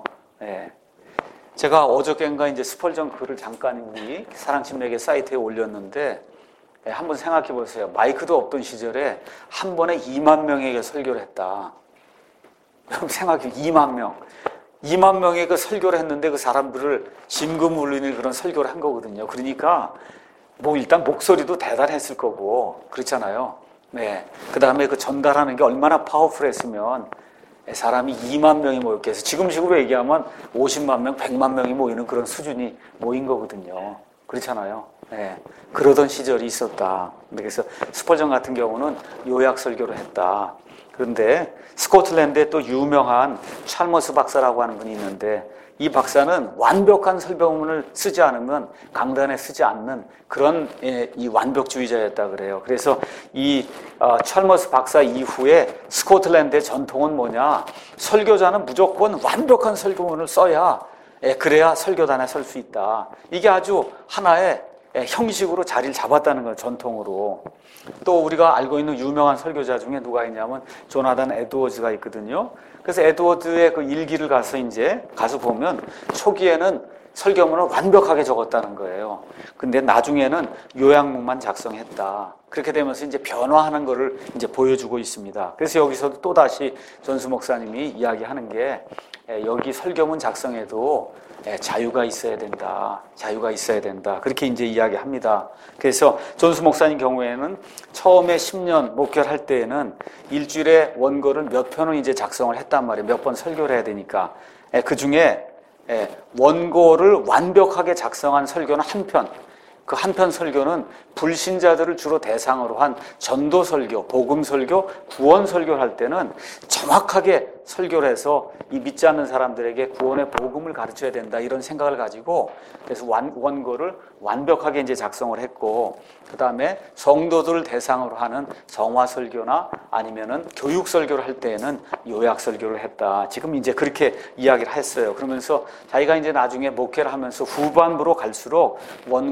제가 어저께인가 이제 스펄전 글을 잠깐 우리 사랑침례교 사이트에 올렸는데 한번 생각해 보세요. 마이크도 없던 시절에 한 번에 2만 명에게 설교를 했다. 여러분 생각해, 2만 명. 2만 명의 그 설교를 했는데 그 사람들을 심금 울리는 그런 설교를 한 거거든요. 그러니까 뭐 일단 목소리도 대단했을 거고 그렇잖아요. 그 다음에 그 전달하는 게 얼마나 파워풀했으면 사람이 2만 명이 모였게 해서 지금 식으로 얘기하면 50만 명, 100만 명이 모이는 그런 수준이 모인 거거든요. 그렇잖아요. 그러던 시절이 있었다. 그래서 스펄전 같은 경우는 요약 설교를 했다. 그런데 스코틀랜드에 또 유명한 찰머스 박사라고 하는 분이 있는데 이 박사는 완벽한 설교문을 쓰지 않으면 강단에 쓰지 않는 그런 이 완벽주의자였다 그래요. 그래서 이 찰머스 박사 이후에 스코틀랜드의 전통은 뭐냐? 설교자는 무조건 완벽한 설교문을 써야 그래야 설교단에 설 수 있다. 이게 아주 하나의 형식으로 자리를 잡았다는 거예요, 전통으로. 또 우리가 알고 있는 유명한 설교자 중에 누가 있냐면 조나단 에드워즈가 있거든요. 그래서 에드워즈의 그 일기를 가서 보면 초기에는 설교문을 완벽하게 적었다는 거예요. 근데 나중에는 요약문만 작성했다. 그렇게 되면서 이제 변화하는 거를 이제 보여주고 있습니다. 그래서 여기서도 또다시 존스 목사님이 이야기하는 게 여기 설교문 작성에도 자유가 있어야 된다. 자유가 있어야 된다. 그렇게 이제 이야기합니다. 그래서 존스 목사님 경우에는 처음에 10년 목회를 할 때에는 일주일에 원고를 몇 편을 이제 작성을 했단 말이에요. 몇 번 설교를 해야 되니까. 그 중에 원고를 완벽하게 작성한 설교는 한 편. 그 한 편 설교는 불신자들을 주로 대상으로 한 전도 설교, 복음 설교, 구원 설교를 할 때는 정확하게 설교를 해서 이 믿지 않는 사람들에게 구원의 복음을 가르쳐야 된다 이런 생각을 가지고 그래서 원고를 완벽하게 이제 작성을 했고 그 다음에 성도들을 대상으로 하는 성화 설교나 아니면은 교육 설교를 할 때에는 요약 설교를 했다. 지금 이제 그렇게 이야기를 했어요. 그러면서 자기가 이제 나중에 목회를 하면서 후반부로 갈수록 원고 작성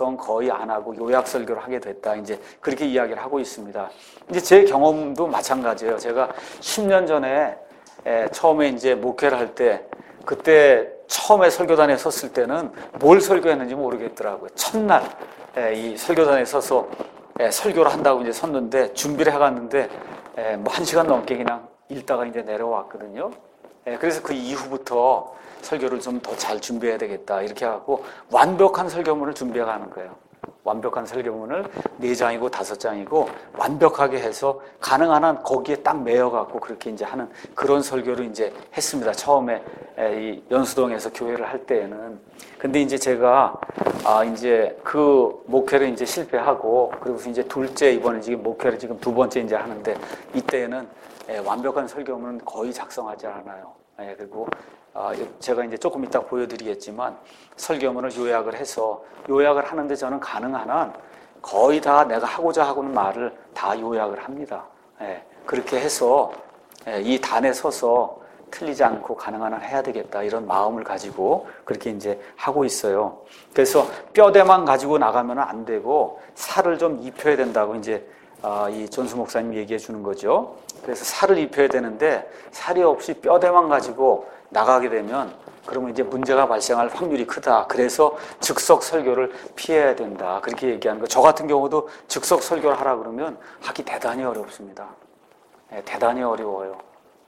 설교성 거의 안 하고 요약 설교를 하게 됐다. 이제 그렇게 이야기를 하고 있습니다. 이제 제 경험도 마찬가지예요. 제가 10년 전에 처음에 이제 목회를 할 때, 그때 처음에 설교단에 섰을 때는 뭘 설교했는지 모르겠더라고요. 첫날 이 설교단에 서서 설교를 한다고 이제 섰는데, 준비를 해갔는데 뭐 1시간 넘게 그냥 읽다가 이제 내려왔거든요. 그래서 그 이후부터 설교를 좀 더 잘 준비해야 되겠다 이렇게 하고 완벽한 설교문을 준비해 가는 거예요. 완벽한 설교문을 4장이고 5장이고 완벽하게 해서 가능한 한 거기에 딱 매여갖고 그렇게 이제 하는 그런 설교를 이제 했습니다. 처음에 이 연수동에서 교회를 할 때에는. 근데 이제 제가 이제 그 목회를 이제 실패하고, 그리고서 이제 둘째, 이번에 지금 목회를 지금 2번째 이제 하는데, 이때에는 완벽한 설교문은 거의 작성하지 않아요. 그리고 제가 이제 조금 이따 보여드리겠지만 설교문을 요약을 해서, 요약을 하는데 저는 가능한 한 거의 다 내가 하고자 하고는 말을 다 요약을 합니다. 그렇게 해서 이 단에 서서 틀리지 않고 가능한 한 해야 되겠다 이런 마음을 가지고 그렇게 이제 하고 있어요. 그래서 뼈대만 가지고 나가면 안 되고 살을 좀 입혀야 된다고 이제 이 존수 목사님 얘기해 주는 거죠. 그래서 살을 입혀야 되는데 살이 없이 뼈대만 가지고 나가게 되면 그러면 이제 문제가 발생할 확률이 크다. 그래서 즉석 설교를 피해야 된다. 그렇게 얘기하는 거. 저 같은 경우도 즉석 설교를 하라 그러면 하기 대단히 어렵습니다. 대단히 어려워요.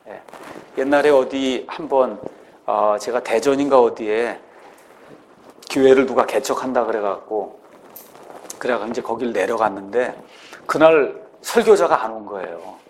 옛날에 어디 한번 제가 대전인가 어디에 교회를 누가 개척한다 그래갖고 이제 거기를 내려갔는데 그날 설교자가 안 온 거예요.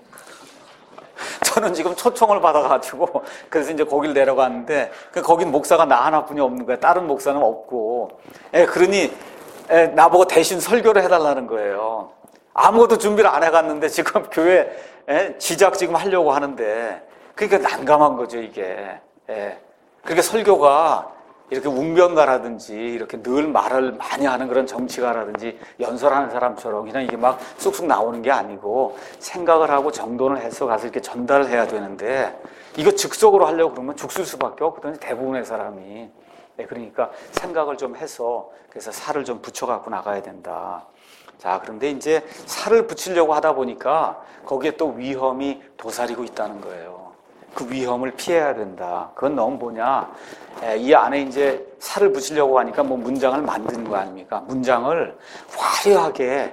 저는 지금 초청을 받아가지고 그래서 이제 거길 내려갔는데 거긴 목사가 나 하나뿐이 없는 거야. 다른 목사는 없고. 그러니 나보고 대신 설교를 해달라는 거예요. 아무것도 준비를 안 해갔는데 지금 교회 지작 지금 하려고 하는데, 그러니까 난감한 거죠 이게. 그러니까 설교가 이렇게 웅변가라든지 이렇게 늘 말을 많이 하는 그런 정치가라든지 연설하는 사람처럼 그냥 이게 막 쑥쑥 나오는 게 아니고 생각을 하고 정돈을 해서 가서 이렇게 전달을 해야 되는데, 이거 즉석으로 하려고 그러면 죽을 수밖에 없거든요, 대부분의 사람이. 그러니까 생각을 좀 해서 그래서 살을 좀 붙여갖고 나가야 된다. 자, 그런데 이제 살을 붙이려고 하다 보니까 거기에 또 위험이 도사리고 있다는 거예요. 그 위험을 피해야 된다. 그건 너무 뭐냐, 이 안에 이제 살을 붙이려고 하니까 뭐 문장을 만드는 거 아닙니까? 문장을 화려하게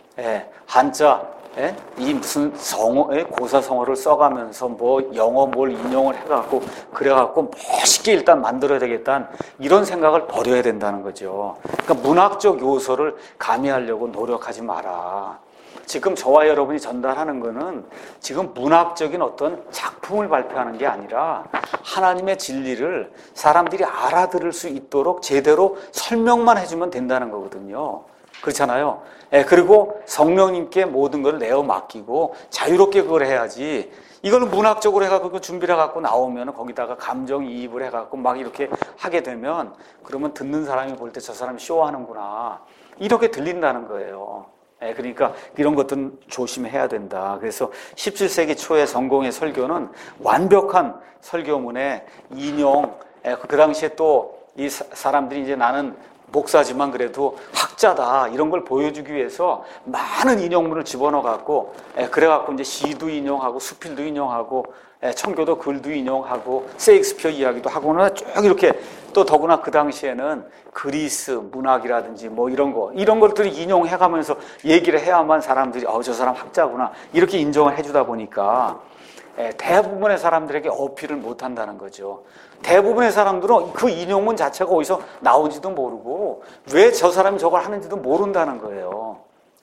한자 이 무슨 성어, 고사성어를 써가면서 뭐 영어 뭘 인용을 해갖고 그래갖고 멋있게 일단 만들어야 되겠다는 이런 생각을 버려야 된다는 거죠. 그러니까 문학적 요소를 가미하려고 노력하지 마라. 지금 저와 여러분이 전달하는 거는 지금 문학적인 어떤 작품을 발표하는 게 아니라 하나님의 진리를 사람들이 알아들을 수 있도록 제대로 설명만 해주면 된다는 거거든요. 그렇잖아요. 그리고 성령님께 모든 걸 내어 맡기고 자유롭게 그걸 해야지, 이걸 문학적으로 해갖고 준비를 해갖고 나오면 거기다가 감정이입을 해갖고 막 이렇게 하게 되면 그러면 듣는 사람이 볼 때 저 사람이 쇼하는구나 이렇게 들린다는 거예요. 그러니까 이런 것들은 조심해야 된다. 그래서 17세기 초의 성공의 설교는 완벽한 설교문에 인용, 그 당시에 또 이 사람들이 이제 나는 목사지만 그래도 학자다 이런 걸 보여주기 위해서 많은 인용문을 집어넣어갖고 그래갖고 이제 시도 인용하고 수필도 인용하고 청교도 글도 인용하고 세익스피어 이야기도 하고는 쭉 이렇게, 또 더구나 그 당시에는 그리스 문학이라든지 뭐 이런 것들을 인용해가면서 얘기를 해야만 사람들이 저 사람 학자구나 이렇게 인정을 해주다 보니까 대부분의 사람들에게 어필을 못한다는 거죠. 대부분의 사람들은 그 인용문 자체가 어디서 나온지도 모르고 왜 저 사람이 저걸 하는지도 모른다는 거예요.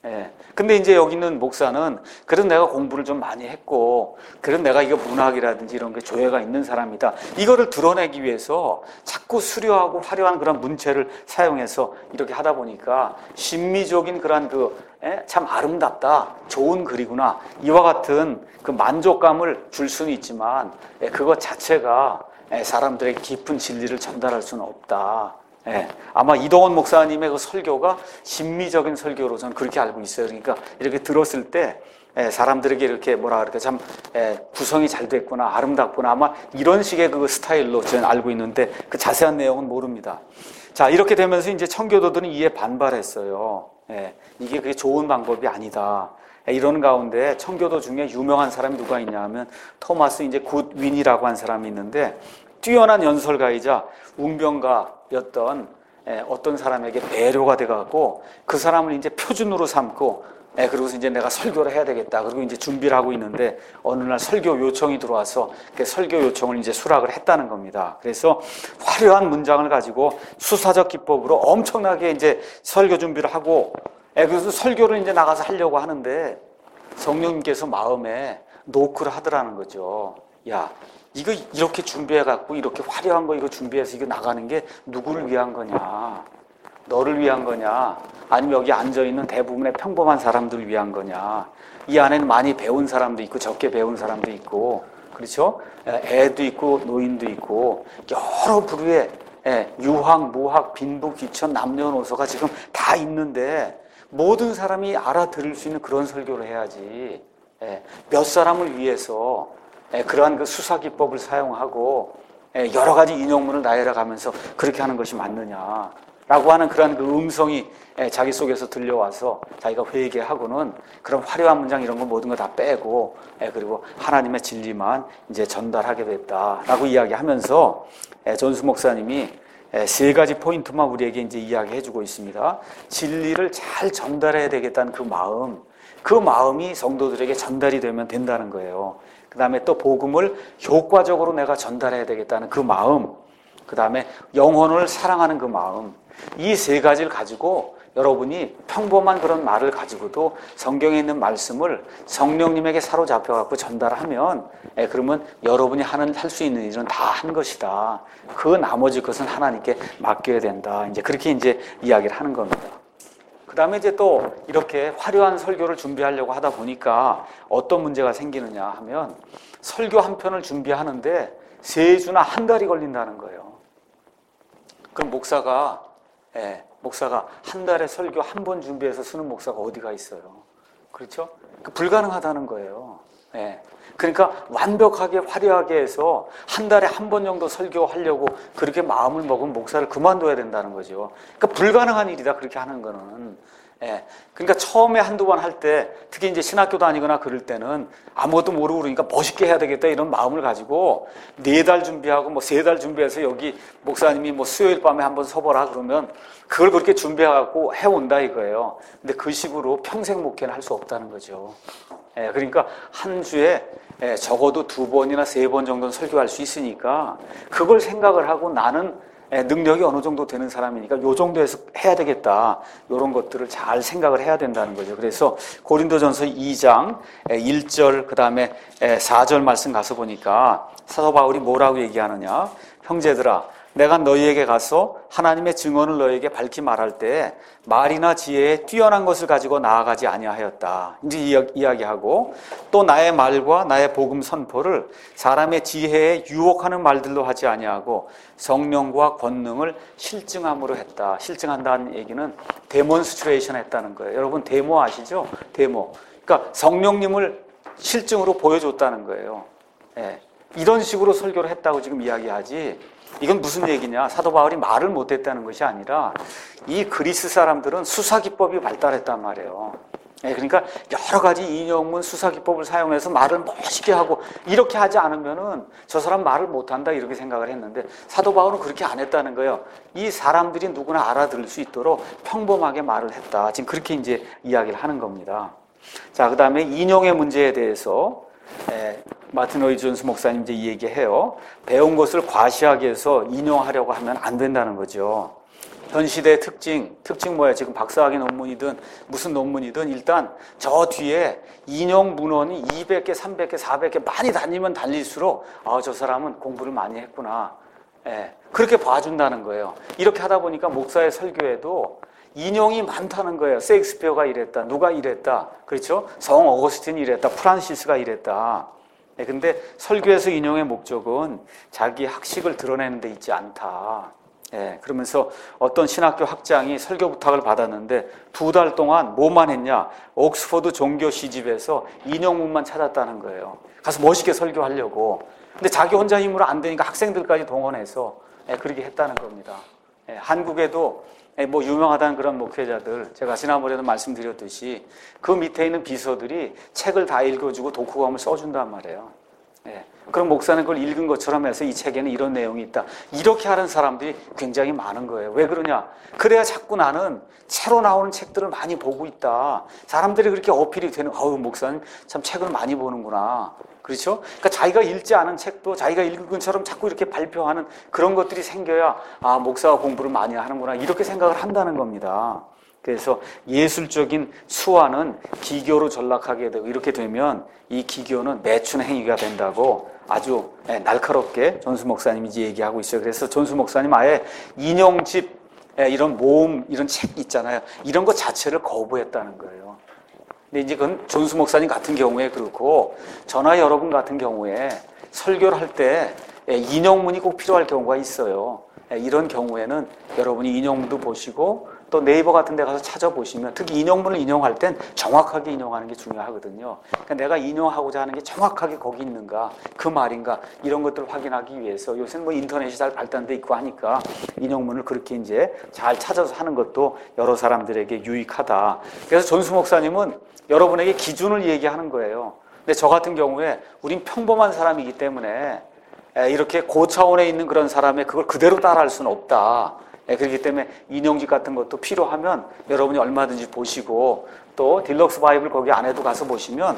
근데 이제 여기 있는 목사는 그래도 내가 공부를 좀 많이 했고 그래도 내가 이거 문학이라든지 이런 게 조예가 있는 사람이다, 이거를 드러내기 위해서 자꾸 수려하고 화려한 그런 문체를 사용해서 이렇게 하다 보니까 심미적인 그런 참 아름답다, 좋은 글이구나, 이와 같은 그 만족감을 줄 수는 있지만 그것 자체가 사람들에게 깊은 진리를 전달할 수는 없다. 아마 이동원 목사님의 그 설교가 심미적인 설교로 저는 그렇게 알고 있어요. 그러니까 이렇게 들었을 때 사람들에게 이렇게 뭐라 그럴까, 참 구성이 잘 됐구나, 아름답구나, 아마 이런 식의 그 스타일로 저는 알고 있는데 그 자세한 내용은 모릅니다. 자, 이렇게 되면서 이제 청교도들은 이에 반발했어요. 예, 이게 그게 좋은 방법이 아니다. 예, 이런 가운데 청교도 중에 유명한 사람이 누가 있냐 하면 토마스 이제 굿윈이라고 한 사람이 있는데 뛰어난 연설가이자 웅변가였던 어떤 사람에게 배려가 돼갖고 그 사람을 이제 표준으로 삼고 그리고서 이제 내가 설교를 해야 되겠다. 그리고 이제 준비를 하고 있는데 어느 날 설교 요청이 들어와서 그 설교 요청을 이제 수락을 했다는 겁니다. 그래서 화려한 문장을 가지고 수사적 기법으로 엄청나게 이제 설교 준비를 하고 그래서 설교를 이제 나가서 하려고 하는데 성령님께서 마음에 노크를 하더라는 거죠. 야, 이거 이렇게 준비해갖고 이렇게 화려한 거 이거 준비해서 이거 나가는 게 누구를 위한 거냐? 너를 위한 거냐? 아니면 여기 앉아있는 대부분의 평범한 사람들을 위한 거냐? 이 안에는 많이 배운 사람도 있고 적게 배운 사람도 있고 그렇죠? 애도 있고 노인도 있고 여러 부류의 유학, 무학, 빈부, 귀천, 남녀노소가 지금 다 있는데 모든 사람이 알아들을 수 있는 그런 설교를 해야지. 몇 사람을 위해서 그러한 그 수사기법을 사용하고 여러 가지 인용문을 나열해가면서 그렇게 하는 것이 맞느냐 라고 하는 그런 그 음성이 자기 속에서 들려와서 자기가 회개하고는 그런 화려한 문장 이런 거 모든 거 다 빼고 그리고 하나님의 진리만 이제 전달하게 됐다라고 이야기하면서 존스 목사님이 세 가지 포인트만 우리에게 이제 이야기해주고 있습니다. 진리를 잘 전달해야 되겠다는 그 마음이 성도들에게 전달이 되면 된다는 거예요. 그 다음에 또 복음을 효과적으로 내가 전달해야 되겠다는 그 마음, 그 다음에 영혼을 사랑하는 그 마음, 이 세 가지를 가지고 여러분이 평범한 그런 말을 가지고도 성경에 있는 말씀을 성령님에게 사로잡혀갖고 전달하면 그러면 여러분이 할 수 있는 일은 다 한 것이다. 그 나머지 것은 하나님께 맡겨야 된다. 이제 그렇게 이제 이야기를 하는 겁니다. 그 다음에 이제 또 이렇게 화려한 설교를 준비하려고 하다 보니까 어떤 문제가 생기느냐 하면 설교 한 편을 준비하는데 3주나 한 달이 걸린다는 거예요. 그럼 목사가 한 달에 설교 한 번 준비해서 쓰는 목사가 어디가 있어요? 그렇죠? 불가능하다는 거예요. 그러니까 완벽하게 화려하게 해서 한 달에 한 번 정도 설교하려고 그렇게 마음을 먹은 목사를 그만둬야 된다는 거죠. 그러니까 불가능한 일이다 그렇게 하는 거는. 그러니까 처음에 한두 번 할 때 특히 이제 신학교 다니거나 그럴 때는 아무것도 모르고 그러니까 멋있게 해야 되겠다 이런 마음을 가지고 4달 준비하고 3달 준비해서 여기 목사님이 수요일 밤에 한번 서보라 그러면 그걸 그렇게 준비해갖고 해온다 이거예요. 근데 그 식으로 평생 목회는 할 수 없다는 거죠. 그러니까 한 주에 적어도 2번이나 3번 정도는 설교할 수 있으니까 그걸 생각을 하고 나는 능력이 어느 정도 되는 사람이니까 요 정도에서 해야 되겠다. 이런 것들을 잘 생각을 해야 된다는 거죠. 그래서 고린도전서 2장 1절 그 다음에 4절 말씀 가서 보니까 사도 바울이 뭐라고 얘기하느냐. 형제들아 내가 너희에게 가서 하나님의 증언을 너희에게 밝히 말할 때 말이나 지혜에 뛰어난 것을 가지고 나아가지 아니하였다. 이제 이야기하고 또 나의 말과 나의 복음 선포를 사람의 지혜에 유혹하는 말들로 하지 아니하고 성령과 권능을 실증함으로 했다. 실증한다는 얘기는 데몬스트레이션 했다는 거예요. 여러분 데모 아시죠? 데모. 그러니까 성령님을 실증으로 보여줬다는 거예요. 이런 식으로 설교를 했다고 지금 이야기하지. 이건 무슨 얘기냐? 사도 바울이 말을 못했다는 것이 아니라 이 그리스 사람들은 수사기법이 발달했단 말이에요. 그러니까 여러 가지 인용문 수사기법을 사용해서 말을 멋있게 하고 이렇게 하지 않으면은 저 사람 말을 못한다 이렇게 생각을 했는데 사도 바울은 그렇게 안 했다는 거예요. 이 사람들이 누구나 알아들을 수 있도록 평범하게 말을 했다. 지금 그렇게 이제 이야기를 하는 겁니다. 자, 그 다음에 인용의 문제에 대해서 마틴 로이드 존스 목사님 이제 이 얘기해요. 배운 것을 과시하기 위해서 인용하려고 하면 안 된다는 거죠. 현 시대의 특징 뭐예요? 지금 박사학위 논문이든 무슨 논문이든 일단 저 뒤에 인용 문헌이 200개, 300개, 400개 많이 다니면 달릴수록 저 사람은 공부를 많이 했구나. 그렇게 봐준다는 거예요. 이렇게 하다 보니까 목사의 설교에도 인용이 많다는 거예요. 셰익스피어가 이랬다. 누가 이랬다. 그렇죠? 성 어거스틴이 이랬다. 프란시스가 이랬다. 근데 설교에서 인용의 목적은 자기 학식을 드러내는 데 있지 않다. 그러면서 어떤 신학교 학장이 설교 부탁을 받았는데 2달 동안 뭐만 했냐? 옥스퍼드 종교 시집에서 인용문만 찾았다는 거예요. 가서 멋있게 설교하려고. 근데 자기 혼자 힘으로 안 되니까 학생들까지 동원해서 그렇게 했다는 겁니다. 한국에도 뭐 유명하다는 그런 목회자들, 제가 지난번에도 말씀드렸듯이 그 밑에 있는 비서들이 책을 다 읽어주고 독후감을 써준단 말이에요. 그럼 목사는 그걸 읽은 것처럼 해서 이 책에는 이런 내용이 있다. 이렇게 하는 사람들이 굉장히 많은 거예요. 왜 그러냐? 그래야 자꾸 나는 새로 나오는 책들을 많이 보고 있다. 사람들이 그렇게 어필이 되는, 목사는 참 책을 많이 보는구나. 그렇죠? 그러니까 자기가 읽지 않은 책도 자기가 읽은 것처럼 자꾸 이렇게 발표하는 그런 것들이 생겨야, 목사가 공부를 많이 하는구나. 이렇게 생각을 한다는 겁니다. 그래서 예술적인 수완은 기교로 전락하게 되고, 이렇게 되면 이 기교는 매춘 행위가 된다고 아주 날카롭게 존수 목사님이 이제 얘기하고 있어요. 그래서 존수 목사님 아예 인용집, 이런 모음, 이런 책 있잖아요. 이런 것 자체를 거부했다는 거예요. 근데 이제 그건 존수 목사님 같은 경우에 그렇고, 저나 여러분 같은 경우에 설교를 할 때 인용문이 꼭 필요할 경우가 있어요. 이런 경우에는 여러분이 인용문도 보시고 또 네이버 같은 데 가서 찾아보시면, 특히 인용문을 인용할 땐 정확하게 인용하는 게 중요하거든요. 그러니까 내가 인용하고자 하는 게 정확하게 거기 있는가, 그 말인가, 이런 것들을 확인하기 위해서 요새는 뭐 인터넷이 잘 발달돼 있고 하니까 인용문을 그렇게 이제 잘 찾아서 하는 것도 여러 사람들에게 유익하다. 그래서 존수 목사님은 여러분에게 기준을 얘기하는 거예요. 근데 저 같은 경우에 우린 평범한 사람이기 때문에 이렇게 고차원에 있는 그런 사람의 그걸 그대로 따라할 수는 없다. 그렇기 때문에 인용집 같은 것도 필요하면 여러분이 얼마든지 보시고, 또 딜럭스 바이블 거기 안에도 가서 보시면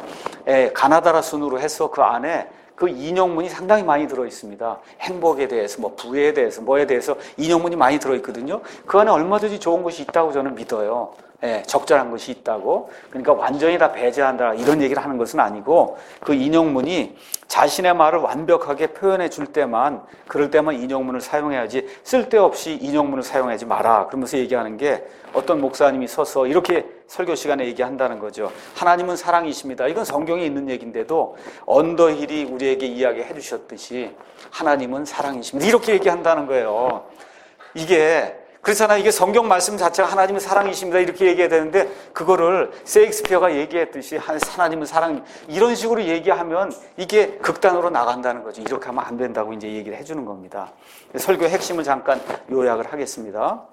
가나다라 순으로 해서 그 안에 그 인용문이 상당히 많이 들어있습니다. 행복에 대해서, 뭐 부에 대해서, 뭐에 대해서 인용문이 많이 들어있거든요. 그 안에 얼마든지 좋은 것이 있다고 저는 믿어요. 적절한 것이 있다고. 그러니까 완전히 다 배제한다 이런 얘기를 하는 것은 아니고, 그 인용문이 자신의 말을 완벽하게 표현해 줄 때만, 그럴 때만 인용문을 사용해야지 쓸데없이 인용문을 사용하지 마라. 그러면서 얘기하는 게, 어떤 목사님이 서서 이렇게 설교 시간에 얘기한다는 거죠. 하나님은 사랑이십니다. 이건 성경에 있는 얘기인데도 언더힐이 우리에게 이야기해 주셨듯이 하나님은 사랑이십니다. 이렇게 얘기한다는 거예요. 이게 그렇잖아요. 이게 성경 말씀 자체가 하나님은 사랑이십니다. 이렇게 얘기해야 되는데, 그거를 세익스피어가 얘기했듯이 하나님은 사랑, 이런 식으로 얘기하면 이게 극단으로 나간다는 거죠. 이렇게 하면 안 된다고 이제 얘기를 해주는 겁니다. 설교의 핵심을 잠깐 요약을 하겠습니다.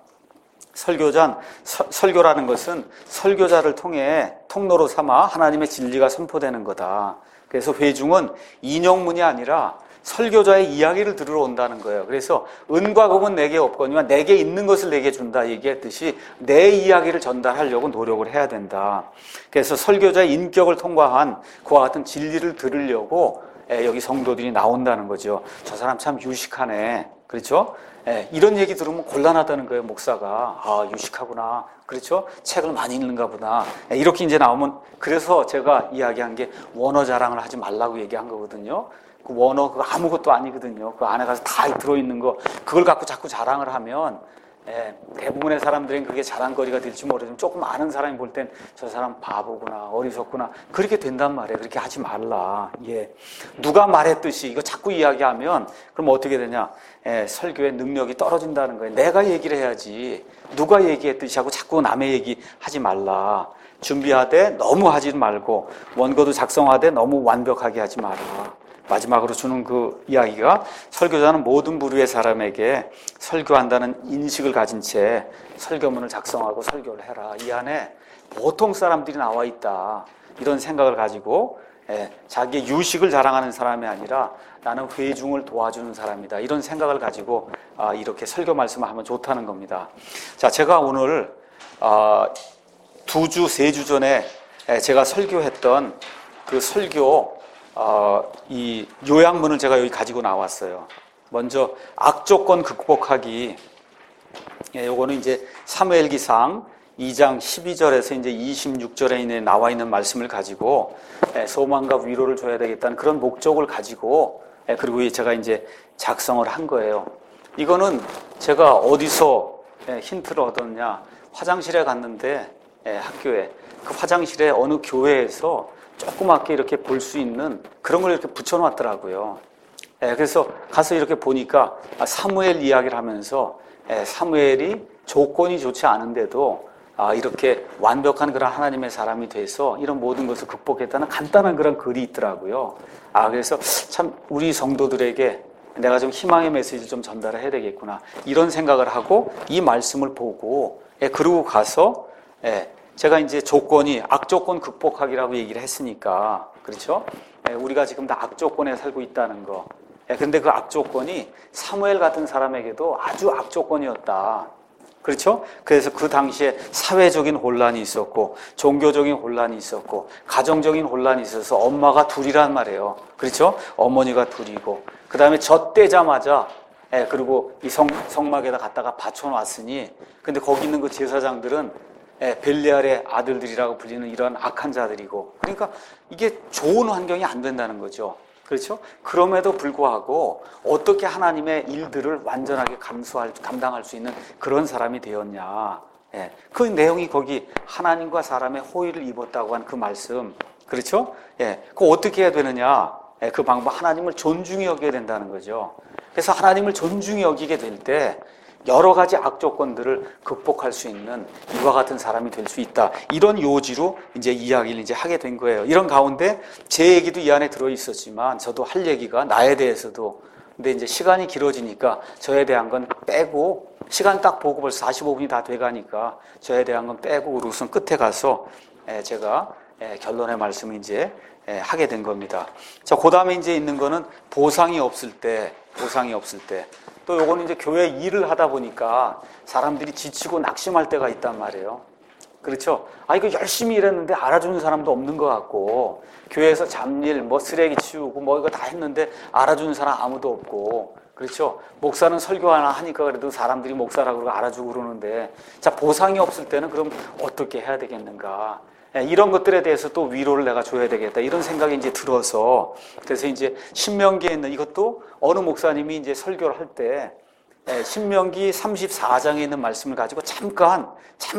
설교라는 것은 설교자를 통해 통로로 삼아 하나님의 진리가 선포되는 거다. 그래서 회중은 인용문이 아니라 설교자의 이야기를 들으러 온다는 거예요. 그래서 은과 금은 내게 없거니와 내게 있는 것을 내게 준다 얘기했듯이 내 이야기를 전달하려고 노력을 해야 된다. 그래서 설교자의 인격을 통과한 그와 같은 진리를 들으려고 여기 성도들이 나온다는 거죠. 저 사람 참 유식하네. 그렇죠? 이런 얘기 들으면 곤란하다는 거예요, 목사가. 유식하구나. 그렇죠? 책을 많이 읽는가 보다. 이렇게 이제 나오면, 그래서 제가 이야기한 게 원어 자랑을 하지 말라고 얘기한 거거든요. 그 원어 그거 아무것도 아니거든요. 그 안에 가서 다 들어있는 거, 그걸 갖고 자꾸 자랑을 하면 대부분의 사람들은 그게 자랑거리가 될지 모르지만, 조금 아는 사람이 볼 땐 저 사람 바보구나, 어리석구나, 그렇게 된단 말이에요. 그렇게 하지 말라. 누가 말했듯이 이거 자꾸 이야기하면 그럼 어떻게 되냐? 설교의 능력이 떨어진다는 거예요. 내가 얘기를 해야지. 누가 얘기했듯이 하고 자꾸 남의 얘기 하지 말라. 준비하되 너무 하지 말고, 원고도 작성하되 너무 완벽하게 하지 마라. 마지막으로 주는 그 이야기가, 설교자는 모든 부류의 사람에게 설교한다는 인식을 가진 채 설교문을 작성하고 설교를 해라. 이 안에 보통 사람들이 나와 있다. 이런 생각을 가지고 자기의 유식을 자랑하는 사람이 아니라 나는 회중을 도와주는 사람이다. 이런 생각을 가지고 이렇게 설교 말씀을 하면 좋다는 겁니다. 자, 제가 오늘 2주, 3주 전에 제가 설교했던 그 설교 이 요약문을 제가 여기 가지고 나왔어요. 먼저 악조건 극복하기. 요거는 이제 사무엘기상 2장 12절에서 이제 26절에 나와 있는 말씀을 가지고 소망과 위로를 줘야 되겠다는 그런 목적을 가지고, 그리고 제가 이제 작성을 한 거예요. 이거는 제가 어디서 힌트를 얻었냐? 화장실에 갔는데, 학교에 그 화장실에 어느 교회에서 조그맣게 이렇게 볼 수 있는 그런 걸 이렇게 붙여놨더라고요. 그래서 가서 이렇게 보니까 사무엘 이야기를 하면서 사무엘이 조건이 좋지 않은데도 이렇게 완벽한 그런 하나님의 사람이 돼서 이런 모든 것을 극복했다는 간단한 그런 글이 있더라고요. 그래서 참 우리 성도들에게 내가 좀 희망의 메시지를 좀 전달해야 되겠구나. 이런 생각을 하고 이 말씀을 보고 그러고 가서 제가 이제 조건이 악조건 극복하기라고 얘기를 했으니까 그렇죠? 우리가 지금 다 악조건에 살고 있다는 거. 근데 그 악조건이 사무엘 같은 사람에게도 아주 악조건이었다. 그렇죠? 그래서 그 당시에 사회적인 혼란이 있었고 종교적인 혼란이 있었고 가정적인 혼란이 있어서 엄마가 둘이란 말이에요. 그렇죠? 어머니가 둘이고 그 다음에 젖대자마자 그리고 이 성막에다 갖다가 받쳐놨으니 근데 거기 있는 그 제사장들은 벨리알의 아들들이라고 불리는 이런 악한 자들이고 그러니까 이게 좋은 환경이 안 된다는 거죠. 그렇죠? 그럼에도 불구하고 어떻게 하나님의 일들을 완전하게 감당할 수 있는 그런 사람이 되었냐. 그 내용이 거기 하나님과 사람의 호의를 입었다고 한 그 말씀. 그렇죠? 그거 어떻게 해야 되느냐. 그 방법 하나님을 존중히 여겨야 된다는 거죠. 그래서 하나님을 존중히 여기게 될 때 여러 가지 악조건들을 극복할 수 있는 이와 같은 사람이 될 수 있다. 이런 요지로 이제 이야기를 이제 하게 된 거예요. 이런 가운데 제 얘기도 이 안에 들어 있었지만 저도 할 얘기가 나에 대해서도 근데 이제 시간이 길어지니까 저에 대한 건 빼고 시간 딱 보고 벌써 45분이 다 돼 가니까 저에 대한 건 빼고 우선 끝에 가서 제가 결론의 말씀을 이제 하게 된 겁니다. 자, 그 다음에 이제 있는 거는 보상이 없을 때 또 요거는 이제 교회 일을 하다 보니까 사람들이 지치고 낙심할 때가 있단 말이에요. 그렇죠? 이거 열심히 일했는데 알아주는 사람도 없는 것 같고 교회에서 잡일, 쓰레기 치우고 이거 다 했는데 알아주는 사람 아무도 없고 그렇죠? 목사는 설교 하나 하니까 그래도 사람들이 목사라고 그러고 알아주고 그러는데 자, 보상이 없을 때는 그럼 어떻게 해야 되겠는가? 이런 것들에 대해서 또 위로를 내가 줘야 되겠다. 이런 생각이 이제 들어서 그래서 이제 신명기에 있는 이것도 어느 목사님이 이제 설교를 할 때 신명기 34장에 있는 말씀을 가지고 잠깐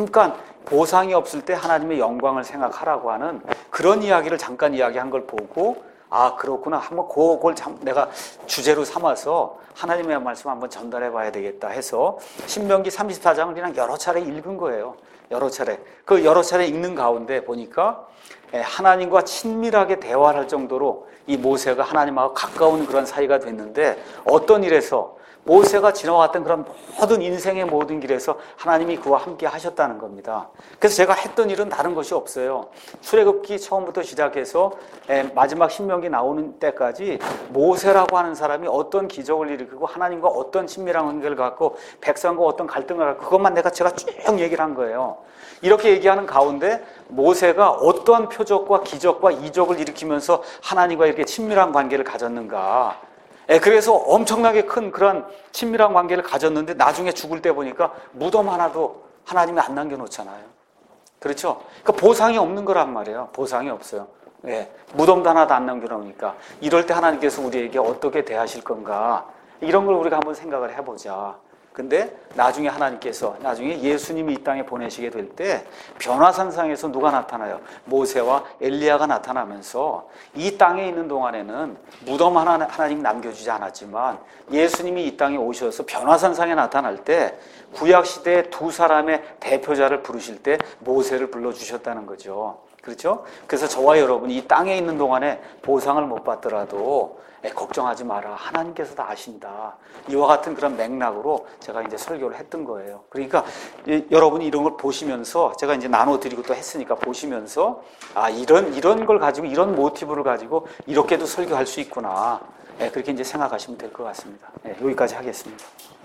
보상이 없을 때 하나님의 영광을 생각하라고 하는 그런 이야기를 잠깐 이야기한 걸 보고 그렇구나. 한번 그걸 내가 주제로 삼아서 하나님의 말씀 한번 전달해 봐야 되겠다 해서 신명기 34장을 그냥 여러 차례 읽은 거예요. 여러 차례 읽는 가운데 보니까 하나님과 친밀하게 대화를 할 정도로 이 모세가 하나님하고 가까운 그런 사이가 됐는데 어떤 일에서 모세가 지나왔던 그런 모든 인생의 모든 길에서 하나님이 그와 함께 하셨다는 겁니다. 그래서 제가 했던 일은 다른 것이 없어요. 출애굽기 처음부터 시작해서 마지막 신명기 나오는 때까지 모세라고 하는 사람이 어떤 기적을 일으키고 하나님과 어떤 친밀한 관계를 갖고 백성과 어떤 갈등을 갖고 그것만 제가 쭉 얘기를 한 거예요. 이렇게 얘기하는 가운데 모세가 어떠한 표적과 기적과 이적을 일으키면서 하나님과 이렇게 친밀한 관계를 가졌는가. 그래서 엄청나게 큰 그런 친밀한 관계를 가졌는데 나중에 죽을 때 보니까 무덤 하나도 하나님이 안 남겨놓잖아요. 그렇죠? 그러니까 보상이 없는 거란 말이에요. 보상이 없어요. 무덤도 하나도 안 남겨놓으니까 이럴 때 하나님께서 우리에게 어떻게 대하실 건가 이런 걸 우리가 한번 생각을 해보자. 근데 나중에 하나님께서 나중에 예수님이 이 땅에 보내시게 될 때 변화산상에서 누가 나타나요? 모세와 엘리야가 나타나면서 이 땅에 있는 동안에는 무덤 하나 하나님 남겨주지 않았지만 예수님이 이 땅에 오셔서 변화산상에 나타날 때 구약시대의 두 사람의 대표자를 부르실 때 모세를 불러주셨다는 거죠. 그렇죠? 그래서 저와 여러분이 이 땅에 있는 동안에 보상을 못 받더라도 걱정하지 마라. 하나님께서 다 아신다. 이와 같은 그런 맥락으로 제가 이제 설교를 했던 거예요. 그러니까 여러분이 이런 걸 보시면서 제가 이제 나눠드리고 또 했으니까 보시면서 이런 걸 가지고 이런 모티브를 가지고 이렇게도 설교할 수 있구나. 그렇게 이제 생각하시면 될 것 같습니다. 여기까지 하겠습니다.